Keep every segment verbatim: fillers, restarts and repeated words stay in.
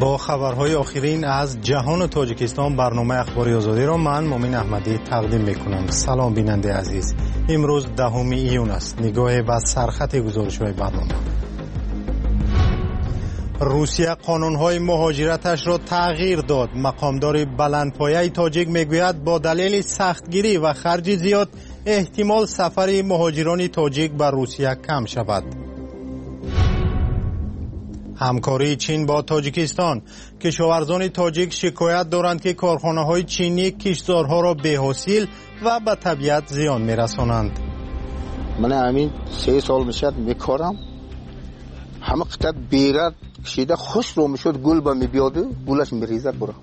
با خبرهای آخرین از جهان و تاجیکستان برنامه اخباری آزادی را من مومن احمدی تقدیم میکنم. سلام بیننده عزیز، امروز دهم ایون است. نگاه به سرخط گزارش‌های برنامه. روسیه قانون‌های مهاجرتش را تغییر داد. مقامدار بلندپایه تاجیک میگوید با دلیل سختگیری و خرج زیاد احتمال سفر مهاجران تاجیک به روسیه کم شود. همکاری چین با تاجیکستان. کشاورزان تاجیک شکایت دارند که کارخانه‌های چینی کشتزارها را بی‌حاصل و به طبیعت زیان می‌رسانند. من همین سه سال میشد میکارم، همه قطعه بیرد کشیده خوش رو میشد، گل با میبیاده گلش میریزد برا.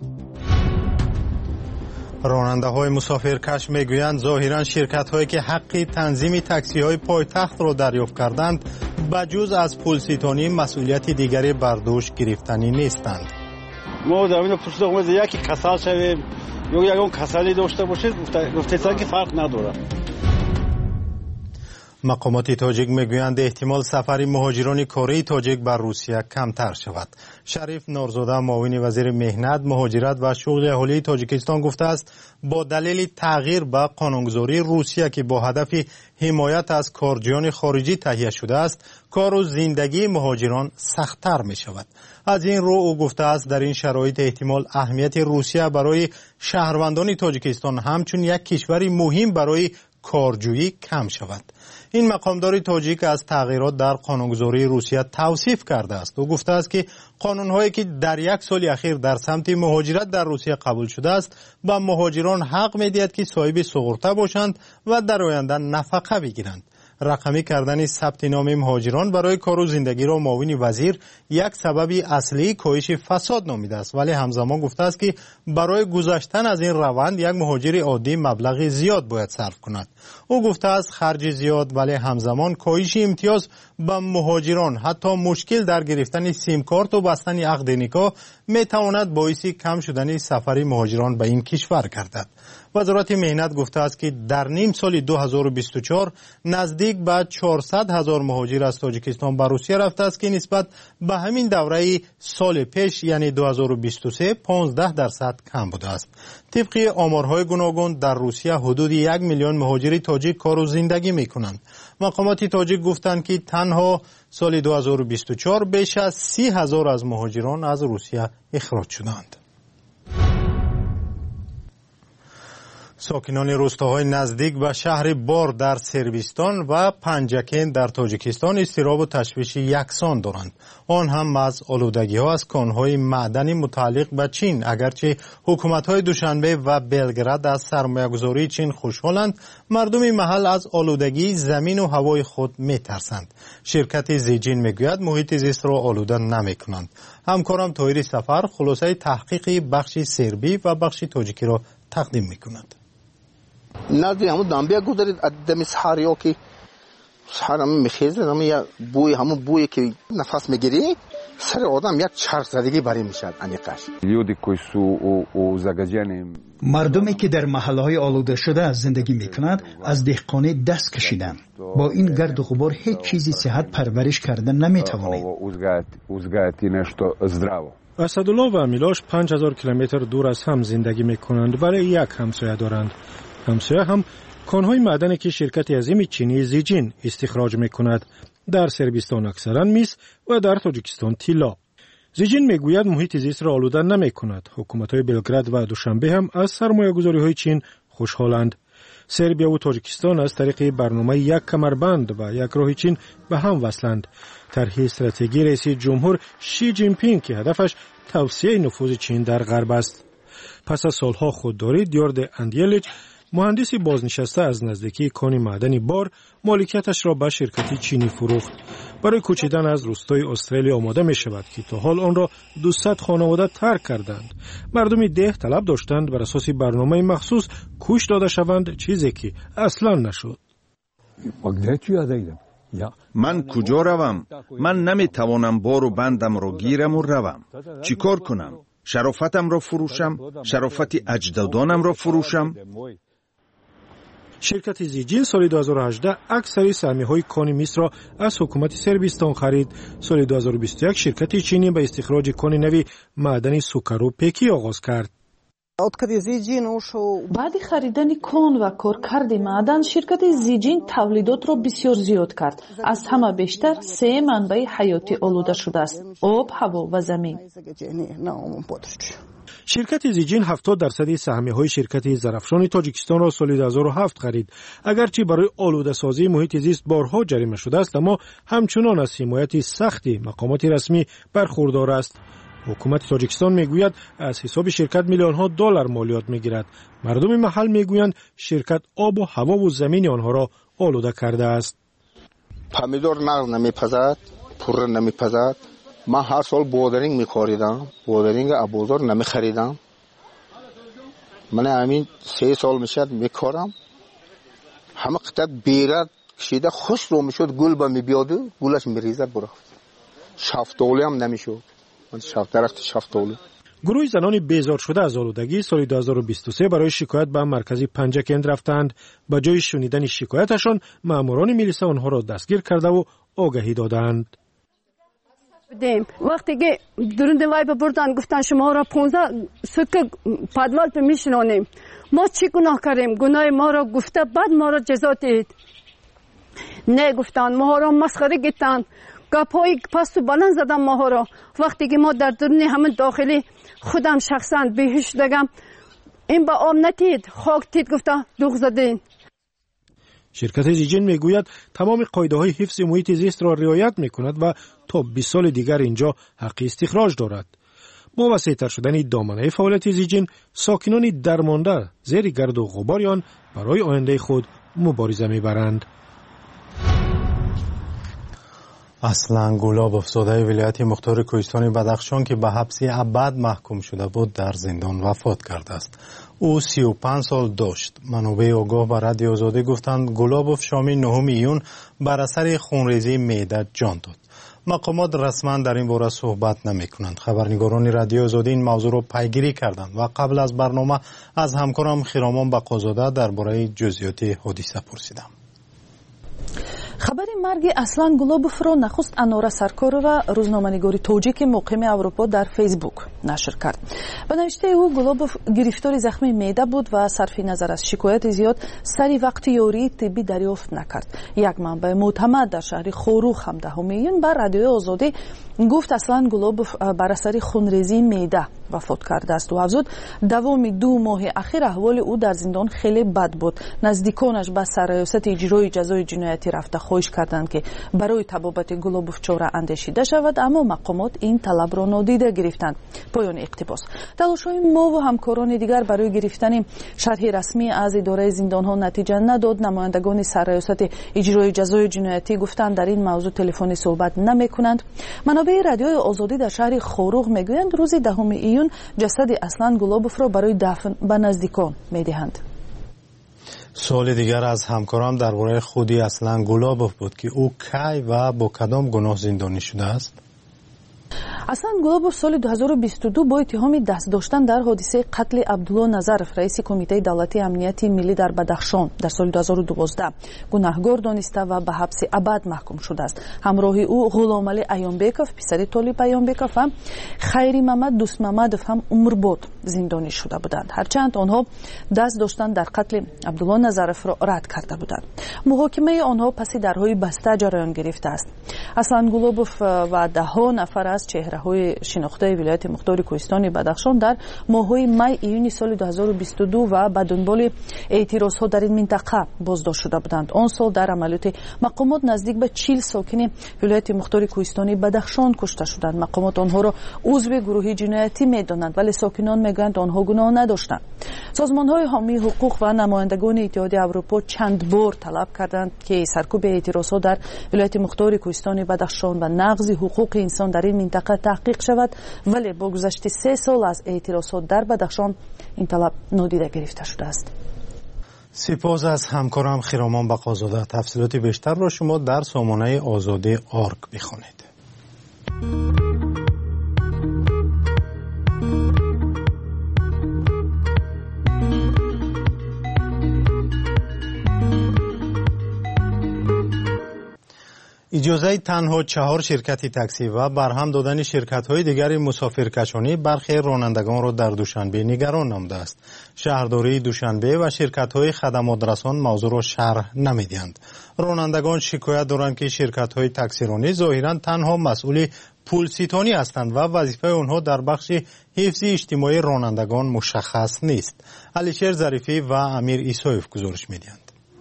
راننده های مسافرکش میگویند ظاهرا شرکت هایی که حق تنظیم تاکسی های پایتخت را دریافت کردند بجز از پولسیتانی مسئولیت دیگری بر دوش گرفتنی نیستند. ما در این پرسیده اومد یکی کسل شویم یا یکون کسلی داشته باشید گفتن که فرق نداره. مقامات تاجیک میگویند احتمال سفر مهاجران کاری تاجیک بر روسیه کمتر شود. شریف نورزاده معاون وزیر مهنت، مهاجرت و شغل اهالی تاجیکستان گفته است با دلیل تغییر به قانونگذاری روسیه که با هدف حمایت از کارجویان خارجی تهیه شده است، کار و زندگی مهاجران سخت‌تر می شود. از این رو او گفته است در این شرایط احتمال اهمیت روسیه برای شهروندان تاجیکستان همچون یک کشور مهم برای کارجویی کم شود. این مقامدار تاجیک از تغییرات در قانونگذاری روسیه توصیف کرده است. او گفته است که قانون‌هایی که در یک سال اخیر در سمت مهاجرت در روسیه قبول شده است به مهاجران حق می‌دهد که صاحب سغرته باشند و در آینده نفقه بگیرند. رقمی کردن ثبت نام مهاجران برای کار و زندگی را معاون وزیر یک سبب اصلی کاهش فساد نامیده است، ولی همزمان گفته است که برای گذشتن از این روند یک مهاجر عادی مبلغ زیاد باید صرف کند. او گفته است خرج زیاد ولی همزمان کاهش امتیاز به مهاجران حتی مشکل در گرفتن سیم کارت و بستن عقد نکاح می تواند باعث کم شدن سفر مهاجران به این کشور گردد. وزارت مهنت گفته است که در نیم سال دو هزار و بیست و چهار نزدیک به چهارصد هزار مهاجر از تاجیکستان به روسیه رفته است که نسبت به همین دوره سال پیش یعنی دو هزار و بیست و سه پانزده درصد کم بوده است. طبق آمارهای گوناگون در روسیه حدود یک میلیون مهاجر تاجیک کار و زندگی میکنند. مقامات تاجیک گفتند که تنها سال دو هزار و بیست و چهار بیش از سی هزار از مهاجران از روسیه اخراج شدند. ساکنان روستاهای نزدیک به شهر بار در سربستان و پنجکین در تاجیکستان اضطراب و تشویش یکسان دارند. آن هم از آلودگی ها از کانهای معدنی متعلق به چین. اگرچه حکومت های دوشنبه و بلگراد از سرمایه‌گذاری چین خوشحالند، مردم محل از آلودگی زمین و هوای خود می ترسند. شرکت زیجین میگوید محیط زیست را آلوده نمی کنند. همکارم طاهر سفر خلاصه تحقیق بخش سربی و بخش تاجیکی را تقدیم می کند. نزدی همون دنبه گذارید دم سحریا که سحر همون میخیزه همون یا بوی همون بوی که نفس میگیری سر آدم یک چرخ زدگی بری میشد انیقش. مردمی که در محلهای آلوده شده از زندگی میکنند از دهقانی دست کشیدن. با این گرد و غبار هیچ چیزی صحت پرورش کردن نمیتوانید. اسدالله و امیلاش پنج هزار کیلومتر دور از هم زندگی میکنند ولی یک همسایه دارند. همسایه هم کانهای معدنی که شرکت عظیم چینی زیجین استخراج میکند. در سربستان اکثرا میس و در تاجیکستان طلا. زیجین میگوید محیط زیست را آلوده نمیکند. حکومت‌های بلگراد و دوشنبه هم از سرمایه‌گذاری‌های چین خوشحالند. سربیا و تاجیکستان از طریق برنامه یک کمربند و یک راه چین به هم وصلند. طرح استراتژی رئیس جمهور شی جین پینگ که هدفش توسعه نفوذ چین در غرب است. پس از سالها خودداری دیارد اندیلیچ مهندسی بازنشسته از نزدیکی کان معدنی بار مالکیتش را به شرکتی چینی فروخت. برای کوچیدن از روستای استرالیا آماده می شود که تا حال آن را دویست خانواده ترک کردند. مردم ده طلب داشتند بر اساس برنامه مخصوص کوش داده شوند، چیزی که اصلا نشد. من کجا روم؟ من نمی توانم بار و بندم را گیرم و روم. چی کار کنم؟ شرافتم را فروشم؟ شرافت اجدادانم را فروشم؟ شرکت زیجین سال دو هزار و هجده اکثر سهمیه‌های کان مس را از حکومت صربستان خرید. سال دو هزار و بیست و یک شرکت چینی به استخراج کان نوی معدن سوکر و پکی آغاز کرد. баъди харидани кон ва коркарди маъдан ширкати зиҷин тавлидотро бисёр зиёд кард. аз ҳама бештар се манбаи ҳаётӣ олуда шудааст: об, ҳаво ва замин. شرکت زیجین هفتاد درصد سهمیه‌های شرکت زرافشان تاجیکستان را سال دو هزار و هفت خرید. اگرچه برای آلوده‌سازی محیط زیست بارها جریمه شده است، اما همچنان از حمایت سختی مقامات رسمی برخوردار است. حکومت تاجیکستان میگوید از حساب شرکت میلیون ها دلار مالیات میگیرد. مردم محل میگویند شرکت آب و هوا و زمین آنها را آلوده کرده است. پامیدور نقد نمیپزد، پور نمیپزد. من هر سال بودرینگ میخوریدم، بودرینگ ابوزار نمیخریدم. من همین سه سال میشد میکارم. همه قطعت بیرد کشیده خوش رو میشد، گل با میبیاده، گلش میریزد برافت. شفتولی هم نمیشد. گروه زنان بیزار شده از آلودگی سال دو هزار و بیست و سه برای شکایت به مرکز پنجکند رفتند. به جای شنیدن شکایتشان ماموران میلیسا آنها را دستگیر کرده و آگهی دادند. وقتی که درون وای بردن گفتن شما را پانزده سکه پادوال به میشنانیم. ما چی گناه کردیم؟ گناه ما را گفته بعد ما را جزا دید. نه گفتن، ما را مسخره گفتن. گپای پست و بلند زدم ماها را. وقتی که ما در درون همه داخلی خودم شخصا بیهوش شدم، این با آب نتید، خاک تید، گفته دوغ زدین. شرکت زیجین میگوید تمام قاعده های حفظ محیط زیست را رعایت میکند و تا بیست سال دیگر اینجا حق استخراج دارد. با وسیع‌تر شدن دامنه فعالیت زیجین، ساکنان درمانده زیر گرد و غبار آن برای آینده خود مبارزه میبرند. اصلان گلاب افسرده ولایت مختار کوهستان بدخشان که به حبس ابد محکوم شده بود در زندان وفات کرده است. او سی و پنج سال داشت. منابع آگاه به رادیو آزادی گفتند گلابوف شامی نهم ایون بر اثر خونریزی معده جان داد. مقامات رسما در این باره صحبت نمی کنند. خبرنگاران رادیو آزادی این موضوع را پیگیری کردند و قبل از برنامه از همکارم خیرامان بقازاده درباره جزئیات حادثه پرسیدم. خبری مرگ اصلان گلابوف را نخست انوره سرکارова روزنامه‌نگاری توجیک مقیم اروپا در فیسبوک نشر کرد. به نوشته او گلابوف گرفتار زخم معده بود و صرف نظر از شکایت زیاد سری وقت یاری طبی دریافت نکرد. یک منبع معتمد در شهر خوروخ هم دهم ایون بر رادیو آزادی گفت اصلان گلابوف بر اثر خونریزی معده وفات کرده است و افزود دوام دو ماه اخیر احوال او در زندان خیلی بد بود. نزدیکانش به سرایست اجرای جزای جنایتی رفته خواهش کردند که برای تبابت گلابوف چاره اندیشیده شود، اما مقامات این طلب را نادیده گرفتند. پایان اقتباس. تلاش‌های ما و همکاران دیگر برای گرفتن شرح رسمی از اداره زندان‌ها نتیجه نداد. نمایندگان سرایست اجرای جزای جنایتی گفتند در این موضوع تلفنی صحبت نمی‌کنند. منابع رادیوی آزادی در شهر خوروغ میگویند روز دهم ایون جسد اصلان گلابوف را برای دفن به نزدیکان میدهند. سوال دیگر از همکارم درباره خودی اصلان گلابوف بود که او کی و با کدام گناه زندانی شده است. اصلان گلابوف سال دو هزار و بیست و دو با اتهام دست داشتن در حادثه قتل عبدالله نظرف رئیس کمیته دولتی امنیت ملی در بدخشان در سال دو هزار و دوازده گناهکار دانسته و به حبس ابد محکوم شده است. همراه او غلامعلی ایانبکوف پسر طالب ایانبکوف هم خیری محمد دوست محمدوف هم عمرباد زندانی شده بودند، هرچند آنها دست داشتن در قتل عبدالله نظرف را رد کرده بودند. محاکمه آنها پس درهای بسته جریان گرفته است. اصلان گلابوف و ده ها نفر از چهره‌های شناخته ولایت مختار کوهستان بدخشان در ماه‌های می ایون سال دو هزار و بیست و دو و به دنبال اعتراض‌ها در این منطقه بازداشت شده بودند. آن سال در عملیات مقامات نزدیک به چهل ساکن ولایت مختار کوهستان بدخشان کشته شدند. مقامات آنها را عضو گروه جنایتی می‌دانند ولی ساکنان میگویند آنها گناه نداشتند. سازمان‌های حامی حقوق و نمایندگان اتحادیه اروپا چند بار طلب کردند که سرکوب اعتراض‌ها در ولایت مختار کوهستان بدخشان و نقض حقوق انسان در این منطقه تحقیق شود، ولی با گذشت سه سال از اعتراضات در بدخشان این طلب نادیده گرفته شده است. سپاس از همکارم خیرامان بقازاده. تفصیلات بیشتر را شما در سامانه آزادی آرگ بخوانید. اجازه تنها چهار شرکت تاکسی و برهم دادن شرکت‌های دیگر مسافرکشانی برخی رانندگان را در دوشنبه نگران نموده است. شهرداری دوشنبه و شرکت‌های خدمات رسان موضوع را شرح نمی‌دهند. رانندگان شکایت دارند که شرکت‌های تاکسیرانی ظاهراً تنها مسئول پول ستانی هستند و وظیفه آنها در بخش حفظ اجتماعی رانندگان مشخص نیست. علیشیر ظریفی و امیر ایسایف گزارش می‌دهند.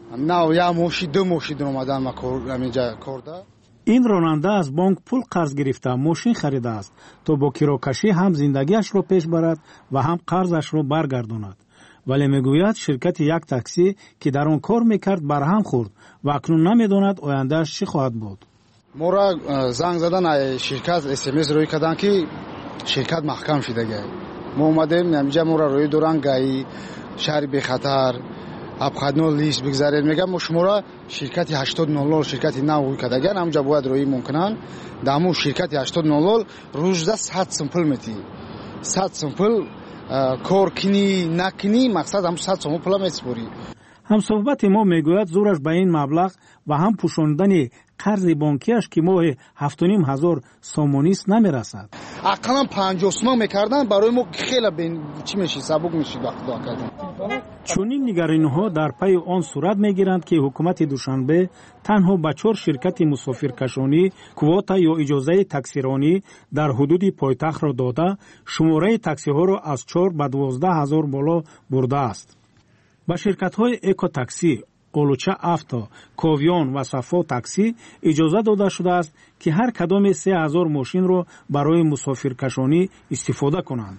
نه یا موشی دو موشی در اومدن ما اینجا کرده. این راننده از بانک پول قرض گرفته ماشین خریده است تا با کراکشی هم زندگیش رو پیش برد و هم قرضش رو برگرداند. ولی میگوید شرکت یک تاکسی که در آن کار میکرد برهم خورد و اکنون نمیداند آیندهش چی خواهد بود. ما را زنگ زدن شرکت اس ام اس روی کردن که شرکت محکم شده گه. ما اومدیم اینجا ما را روی دوران گایی شهر بی خطر ابخادنو لیست بگذارید. میگم شما را شرکت هشتاد نود شرکت نو کداگر همونجا باید روی ممکنن دامو شرکت هشتاد نود روزدا صد سمپل میتی صد سمپل کار کنی نکنی مقصد هم صد سمپل میسپوری. هم صحبت ما میگوید زورش به این مبلغ و هم پوشاندن قرض بانکیش که ماه هفت و نیم هزار سومونیست نمیرسد. اقلا پنجاه سوم میکردن برای ما خیلی بین چی میشه سبک میشه وقت دعا کردن. چونین نگرانی‌ها در پی آن صورت میگیرند که حکومت دوشنبه تنها به چهار شرکت مسافرکشانی کوتا یا اجازه تاکسیرانی در حدود پایتخت را داده شماره تاکسی ها را از چهار به دوازده هزار بالا برده است. با شرکت های اکو تاکسی، اولوچا افتا، کوویون و صفا تاکسی اجازه داده شده است که هر کدام سه هزار ماشین را برای مسافرکشانی استفاده کنند.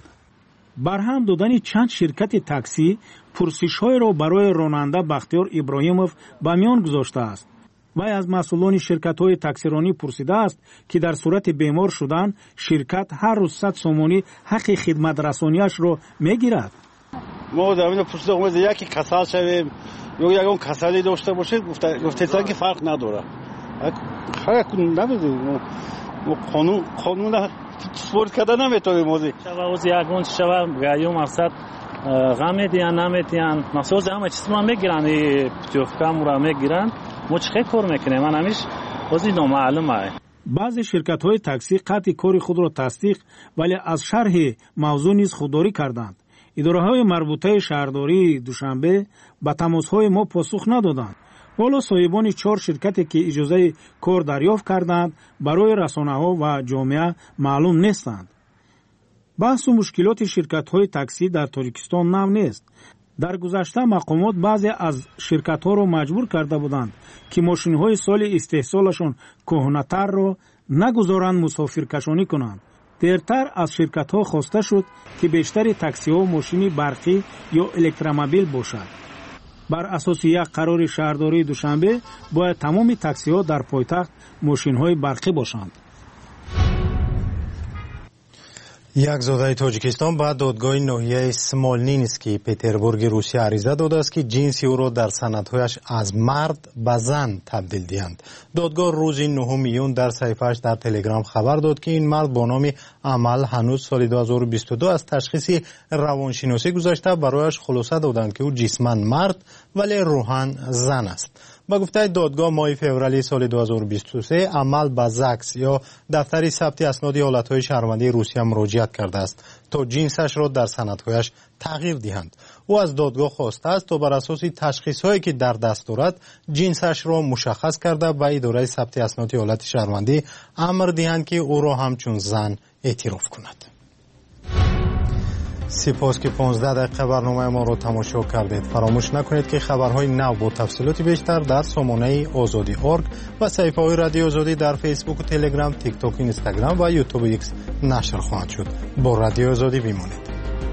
برهم دادن چند شرکت تاکسی پرسش‌های را برای راننده بختیار ابراهیموف به میان گذاشته است. وی از مسئولان شرکت‌های تاکسیرانی پرسیده است که در صورت بیمار شدن شرکت هر روز صد سومانی حق خدمت رسانیش را میگیرد. ما در این پرسیده اومد یکی کسل شویم یا یکون کسلی داشته باشه گفته گفته که فرق نداره. هر کدوم نمیدونم ما قانون قانون سپورت کردن نمیتونیم موزی. شما از یکون شما گایم مقصد غم دیان نمیتیان مخصوص همه چیز ما میگیرن پتیوفکا مرا میگیرن ما چه کار میکنیم من همیش وزی نامعلومه. بعضی شرکت‌های تاکسی قطع کار خود را تصدیق ولی از شرح موضوع نیز خودداری کردند. اداره‌های مربوطه شهرداری دوشنبه به تماس‌های ما پاسخ ندادند. والا صاحبان چهار شرکتی که اجازه کار دریافت کردند برای رسانه‌ها و جامعه معلوم نیستند. بحث و مشکلات شرکت‌های تاکسی در تاجیکستان نو نیست. در گذشته مقامات بعضی از شرکت‌ها را مجبور کرده بودند که ماشین‌های سال استحصالشان کهنه‌تر را نگذارند مسافرکشانی کنند. دیرتر از شرکت‌ها خواسته شد که بیشتر تاکسی‌ها ماشین برقی یا الکترومبیل باشد. بر اساس یک قرار شهرداری دوشنبه باید تمام تاکسی‌ها در پایتخت ماشین‌های برقی باشند. یک زاده تاجیکستان به دادگاه ناحیه سمولنینسکی پتربورگ روسیه عریضه داده است که جنس او را در سندهایش از مرد به زن تبدیل دهند. دادگاه روز نهم میون در صفحه‌اش در تلگرام خبر داد که این مرد با نام عمل هنوز سال دو هزار و بیست و دو از تشخیص روانشناسی گذشته برایش خلاصه دادند که او جسماً مرد ولی روحاً زن است. با گفته دادگاه ماه فوریه سال دو هزار و بیست و سه عمل به زکس یا دفتر ثبت اسناد حالتهای شهروندی روسیه مراجعت کرده است تا جنسش را در سندهایش تغییر دهند. او از دادگاه خواسته است تا بر اساس تشخیص‌هایی که در دست دارد جنسش را مشخص کرده به اداره ثبت اسناد حالت شهروندی امر دهند که او را همچون زن اعتراف کند. سپاس که پانزده دقیقه برنامه ما رو تماشا کردید. فراموش نکنید که خبرهای نو با تفصیلات بیشتر در سامانه آزادی دات اورگ و صفحه های رادیو آزادی در فیسبوک و تلگرام، تیک تاک، اینستاگرام و یوتیوب ایکس نشر خواهد شد. با رادیو آزادی بمانید.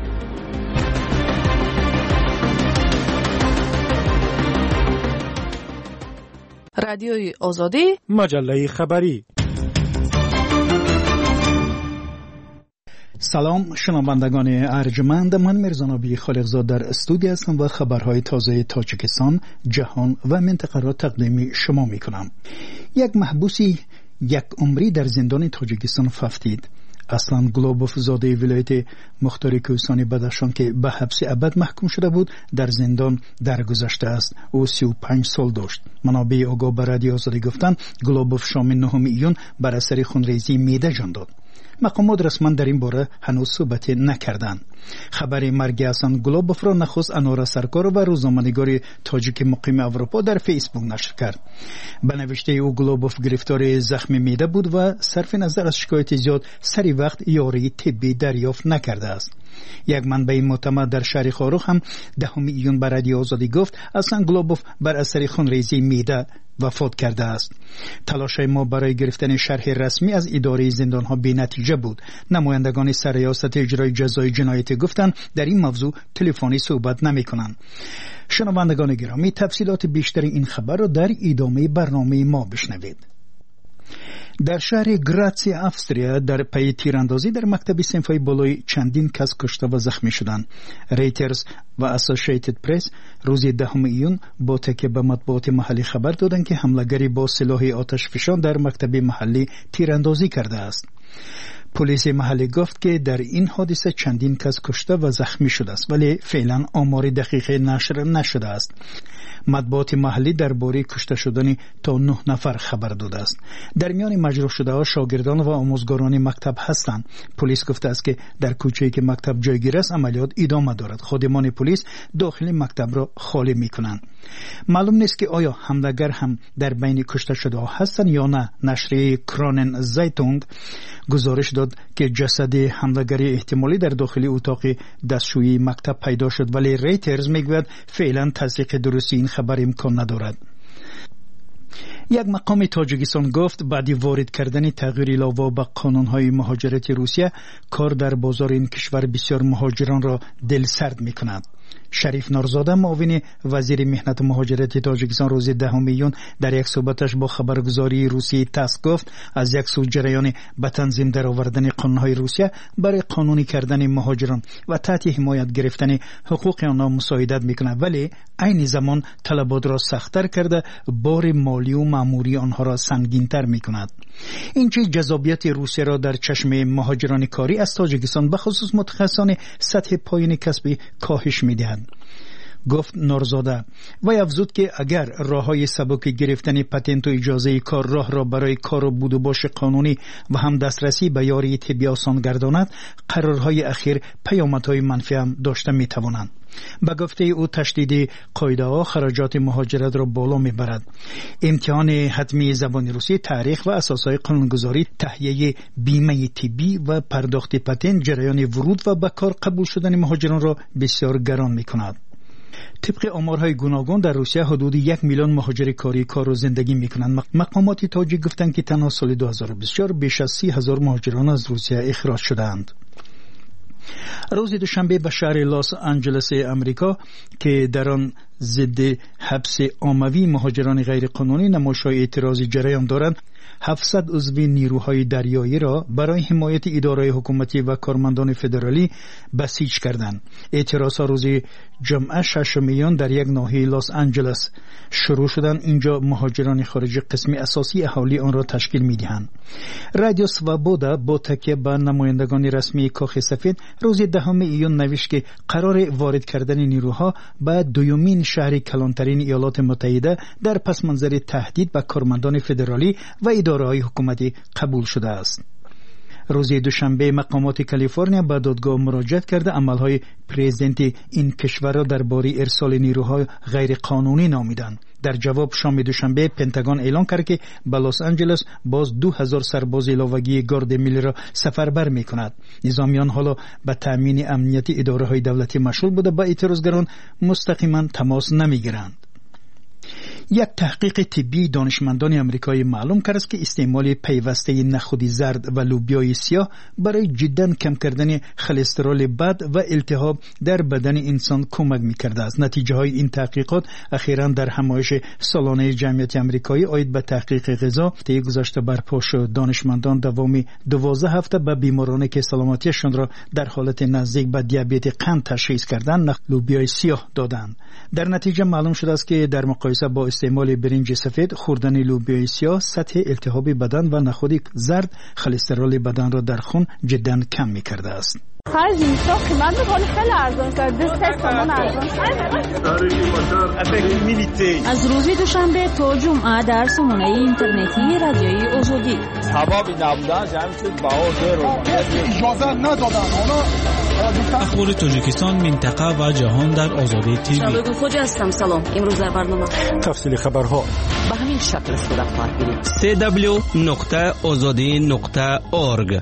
رادیوی آزادی، مجله خبری. سلام شنوندگان ارجمند، من میرزانابی خالقزاد در استودیو هستم و خبرهای تازه تاجیکستان، جهان و منطقه را تقدیم شما میکنم. یک محبوسی یک عمری در زندان تاجیکستان ففتید. اصلا گلوبوف زاده ولایت مختار کوهستانی بدخشان که به حبس ابد محکوم شده بود در زندان درگذشته است. او سی و پنج سال داشت. منابع آگاه به رادیو آزادی گفتند گلوبوف شام نهم ایون بر اثر خونریزی معده جان داد. مقامات رسما در این باره هنوز صحبت نکردند. خبر مرگ حسن گلوبوف را نخست انوار سرکار و روزنامه‌نگار تاجیک مقیم اروپا در فیسبوک نشر کرد. به نوشته او گلوبوف گرفتار زخم معده بود و صرف نظر از شکایت زیاد سری وقت یاری طبی دریافت نکرده است. یک منبع معتمد در شهر خاروخ هم دهم ایون به رادیو آزادی گفت حسن گلوبوف بر اثر خونریزی معده وفات کرده است. تلاش ما برای گرفتن شرح رسمی از اداره زندان‌ها بی‌نتیجه بود. نمایندگان سرریاست اجرای جزای جنایت گفتند در این موضوع تلفنی صحبت نمی‌کنند. شنوندگان گرامی، تفصیلات بیشتر این خبر را در ادامه برنامه ما بشنوید. در شهر گراتسی افستریا در پی تیراندازی در مکتب صنفی بالای چندین کس کشته و زخمی شدند. ریترز و اسوسییتد پرس روز دهم ایون با تکیه به مطبوعات محلی خبر دادند که حمله‌گری با سلاح آتش فشان در مکتب محلی تیراندازی کرده است. پلیس محلی گفت که در این حادثه چندین کس کشته و زخمی شده است، ولی فعلا آمار دقیق نشر نشده است. مطبوعات محلی درباره کشته شدن تا نه نفر خبر داده است. در میان مجروح شده ها شاگردان و آموزگاران مکتب هستند. پلیس گفته است که در کوچه‌ای که مکتب جایگیر است عملیات ادامه دارد. خادمان پلیس داخل مکتب را خالی می‌کنند. معلوم نیست که آیا حمله‌گر هم در بین کشته شده ها هستند یا نه. نشریه کرانن زایتونگ گزارش داد که جسد حمله‌گری احتمالی در داخل اتاق دستشویی مکتب پیدا شد، ولی ریترز میگوید فعلا تصدیق درستی این خبر امکان ندارد. یک مقام تاجیکستان گفت بعد وارد کردن تغییر علاوه به قانون‌های مهاجرت روسیه کار در بازار این کشور بسیار مهاجران را دلسرد می‌کند. شریف نورزاده معاون وزیر مهنت و مهاجرت تاجیکستان روز دهم ایون در یک صحبتش با خبرگزاری روسیه تاس گفت از یک سو جریان به تنظیم درآوردن قانون‌های روسیه برای قانونی کردن مهاجران و تحت حمایت گرفتن حقوق آنها مساعدت می‌کند، ولی عین زمان طلبات را سخت‌تر کرده بار مالی و مأموری آنها را سنگین‌تر می‌کند. این چیز جذابیت روسیه را در چشم مهاجران کاری از تاجیکستان به خصوص متخصصان سطح پایین کسبی کاهش می‌دهد. گفت نورزاده و افزود که اگر راههای سبک گرفتن پتنت و اجازه کار راه را برای کار و بود و باش قانونی و هم دسترسی به یاری طبی آسان گرداند، قرارهای اخیر پیامدهای منفی هم داشته میتوانند. به گفته او تشدید قاعده ها خراجات مهاجرت را بالا میبرد. امتحان حتمی زبان روسی، تاریخ و اساسهای قانونگذاری، تهیه بیمه طبی و پرداخت پتنت جریان ورود و به کار قبول شدن مهاجران را بسیار گران میکند. طبق آمارهای گوناگون در روسیه حدود یک میلیون مهاجر کاری کار و زندگی میکنند. مقامات تاجیک گفتند که تنها سال دو هزار و بیست و چهار بیش از سی هزار مهاجران از روسیه اخراج شدند. روز دوشنبه به شهر لاس آنجلس امریکا که در آن ضد حبس عمومی مهاجران غیرقانونی نمایش‌های اعتراضی جریان دارند، هفتصد عضو نیروهای دریایی را برای حمایت اداره‌های حکومتی و کارمندان فدرالی بسیج کردند. اعتراضها روز جمعه ششم میان در یک ناحیه لاس آنجلس شروع شدند. اینجا مهاجران خارجی قسمی اساسی اهالی آن را تشکیل می‌دهند. رادیو سوابودا با تکیه به نمایندگان رسمی کاخ سفید روز دهم ایون نوشت که قرار وارد کردن نیروها به دومین شهر کلانترین ایالات متحده در پس منظر تهدید به کارمندان فدرالی و اداره‌های حکومتی قبول شده است. روز دوشنبه مقامات کالیفرنیا به دادگاه مراجعه کرده عملهای پرزیدنت این کشور را درباره ارسال نیروهای غیر قانونی نامیدند. در جواب شام دوشنبه پنتاگون اعلام کرد که به لس آنجلس باز دو هزار سرباز علاوگی گارد ملی را سفربر می کند. نظامیان حالا به تامین امنیت اداره های دولتی مشغول بوده، با اعتراضگران مستقیما تماس نمی گیرند. یک تحقیق طبی دانشمندان امریکایی معلوم کرد که استعمال پیوسته نخود زرد و لوبیای سیاه برای جداً کم کردن کلسترول بد و التهاب در بدن انسان کمک می‌کرده است. نتیجه های این تحقیقات اخیراً در همایش سالانه جمعیت امریکایی آید به تحقیق غذا طی گذشته برپا شد. دانشمندان دوام دوازده هفته به بیمارانی که سلامتیشان را در حالت نزدیک به دیابت قند تشخیص کردند لوبیای سیاه دادند. در نتیجه معلوم شده است که در مقایسه با استعمال برنج سفید، خوردن لوبیای سیاه سطح التهاب بدن و نخود زرد کلسترول بدن را در خون جدا کم می‌کرده است. خرج اینجا قیمت رو خیلی ارزان کرد. بیست تومان ارزان از روز دوشنبه تا جمعه در سامانه اینترنتی رادیوی آزادی. ثوابی نبودن جمع شد بها رو اجازه ندادن. اخبار تاجیکستان، منطقه و جهان در آزادی تیوی. شبگو خوجا هستم. سلام. امروز در برنامه تفصیل خبرها به همین شکل صورت خواهد گرفت. دبلیو دبلیو دبلیو نقطه آزادی نقطه اورگ.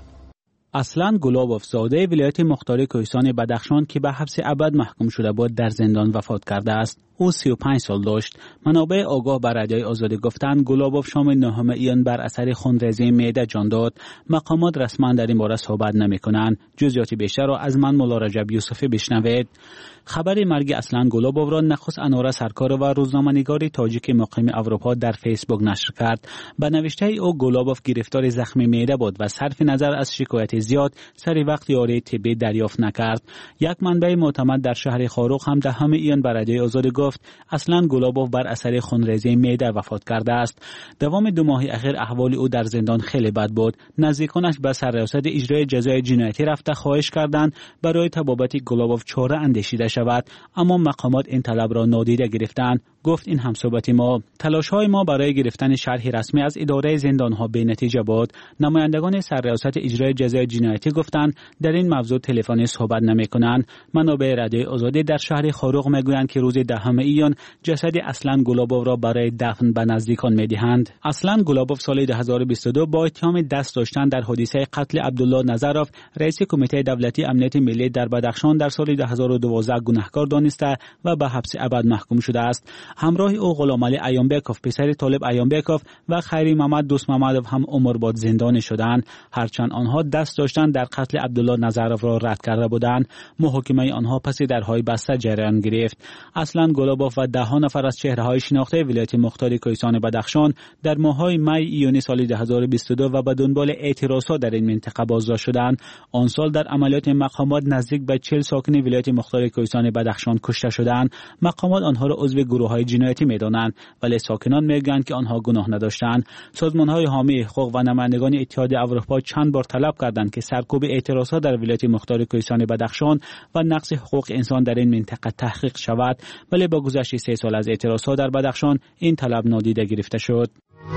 اصلان گلابوف زاده ولایت مختار کوهستان بدخشان که به حبس ابد محکوم شده بود در زندان وفات کرده است. او سی و پنج سال داشت. منابع آگاه بر رادیوی آزادی گفتند گلابوف شام نهم ایان بر اثر خونریزی معده جان داد. مقامات رسما در این باره صحبت نمی‌کنند. جزئیات بیشتر را از من مولا رجب یوسفی بشنوید. خبر مرگ اصلان گلابوف را نخست انوار سرکار و روزنامه‌نگار تاجیک مقیم اروپا در فیسبوک نشر کرد. به نوشته او گلابوف گرفتار زخم معده بود و صرف نظر از شکایت زیاد سری وقت یاری طبی دریافت نکرد. یک منبع معتمد در شهر خاروق هم دهم ایان بر رادیوی آزادی گفت اصلان گلابوف بر اثر خونریزی معده وفات کرده است. دوام دو ماه اخیر احوال او در زندان خیلی بد بود. نزدیکانش به سرریاست اجرای جزای جنایتی رفته خواهش کردند برای تبابت گلابوف چاره اندیشیده شود، اما مقامات این طلب را نادیده گرفتند. گفت این همصحبت ما. تلاش‌های ما برای گرفتن شرح رسمی از اداره زندان‌ها به نتیجه بود. نمایندگان سرریاست اجرای جزای جنایتی گفتند در این موضوع تلفنی صحبت نمی‌کنند. منابع رادیوی آزادی در شهر خاروق می‌گویند که روز دهم ایان جسد اصلان گلابوف را برای دفن به نزدیکان می‌دهند. اصلان گلابوف سال دو هزار و بیست و دو با اتهام دست داشتن در حادثه قتل عبدالله نظروف رئیس کمیته دولتی امنیت ملی در بدخشان در سال دو هزار و دوازده گناهکار دانسته و به حبس ابد محکوم شده است. همراه او غلامعلی ایانبکوف پسر طالب ایانبکوف و خیری محمد دوست محمدوف هم عمرباد زندانی شدند، هرچند آنها دست داشتن در قتل عبدالله نظروف را رد کرده بودند. محاکمه آنها پس درهای بسته جریان گرفت. اصلا گلابوف و ده ها نفر از چهره‌های شناخته ولایت مختار کوهستان بدخشان در ماه‌های می ایونی سال دو هزار و بیست و دو و به دنبال اعتراضات در این منطقه بازداشت شدند. آن سال در عملیات مقامات نزدیک به چهل ساکن ولایت مختار کوهستان بدخشان کشته شدند. مقامات آنها را عضو گروه‌های جنایتی می‌دانند، ولی ساکنان میگویند که آنها گناه نداشتند. سازمان‌های حامی حقوق و نمایندگان اتحاد اروپا چند بار طلب کردند که سرکوب اعتراضات در ولایت مختار کوهستان بدخشان و نقض حقوق انسان در این منطقه تحقیق شود، ولی با گذشت سه سال از اعتراضات در بدخشان این طلب نادیده گرفته شد.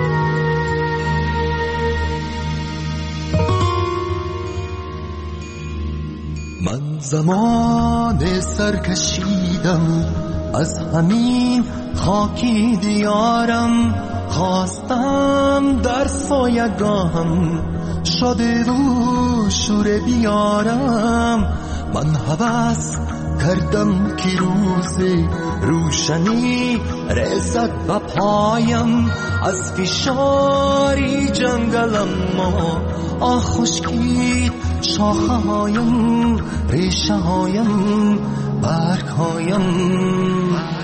من زمان سرکشیدم از همین خاکی دیارم، خواستم در سایگاهم شده رو شور بیارم. من هوس کردم که روز روشنی رسد و پایم از فشاری جنگلم ما آه خشکید شاخه هایم ریشه هایم برگ هایم.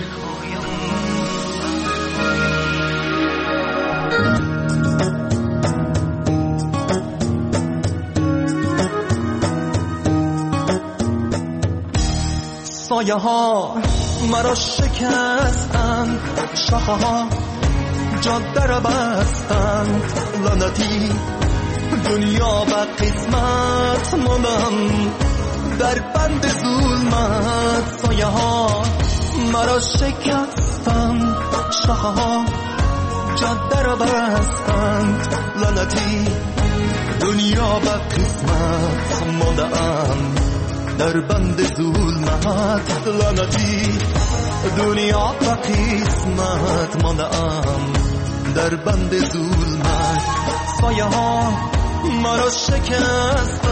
سایه ها مرا شکستند، شاخه ها جاده را بستند، لعنتی دنیا به قسمت ماندم در بند ظلمت. سایه ها مرا شکستند، شاخه ها جاده را بستند، لعنتی دنیا به قسمت ماندم در بند ظلمت. لعنتی دنیا به قسمت ماندم در بند ظلمت. سایه ها مرا شکستند.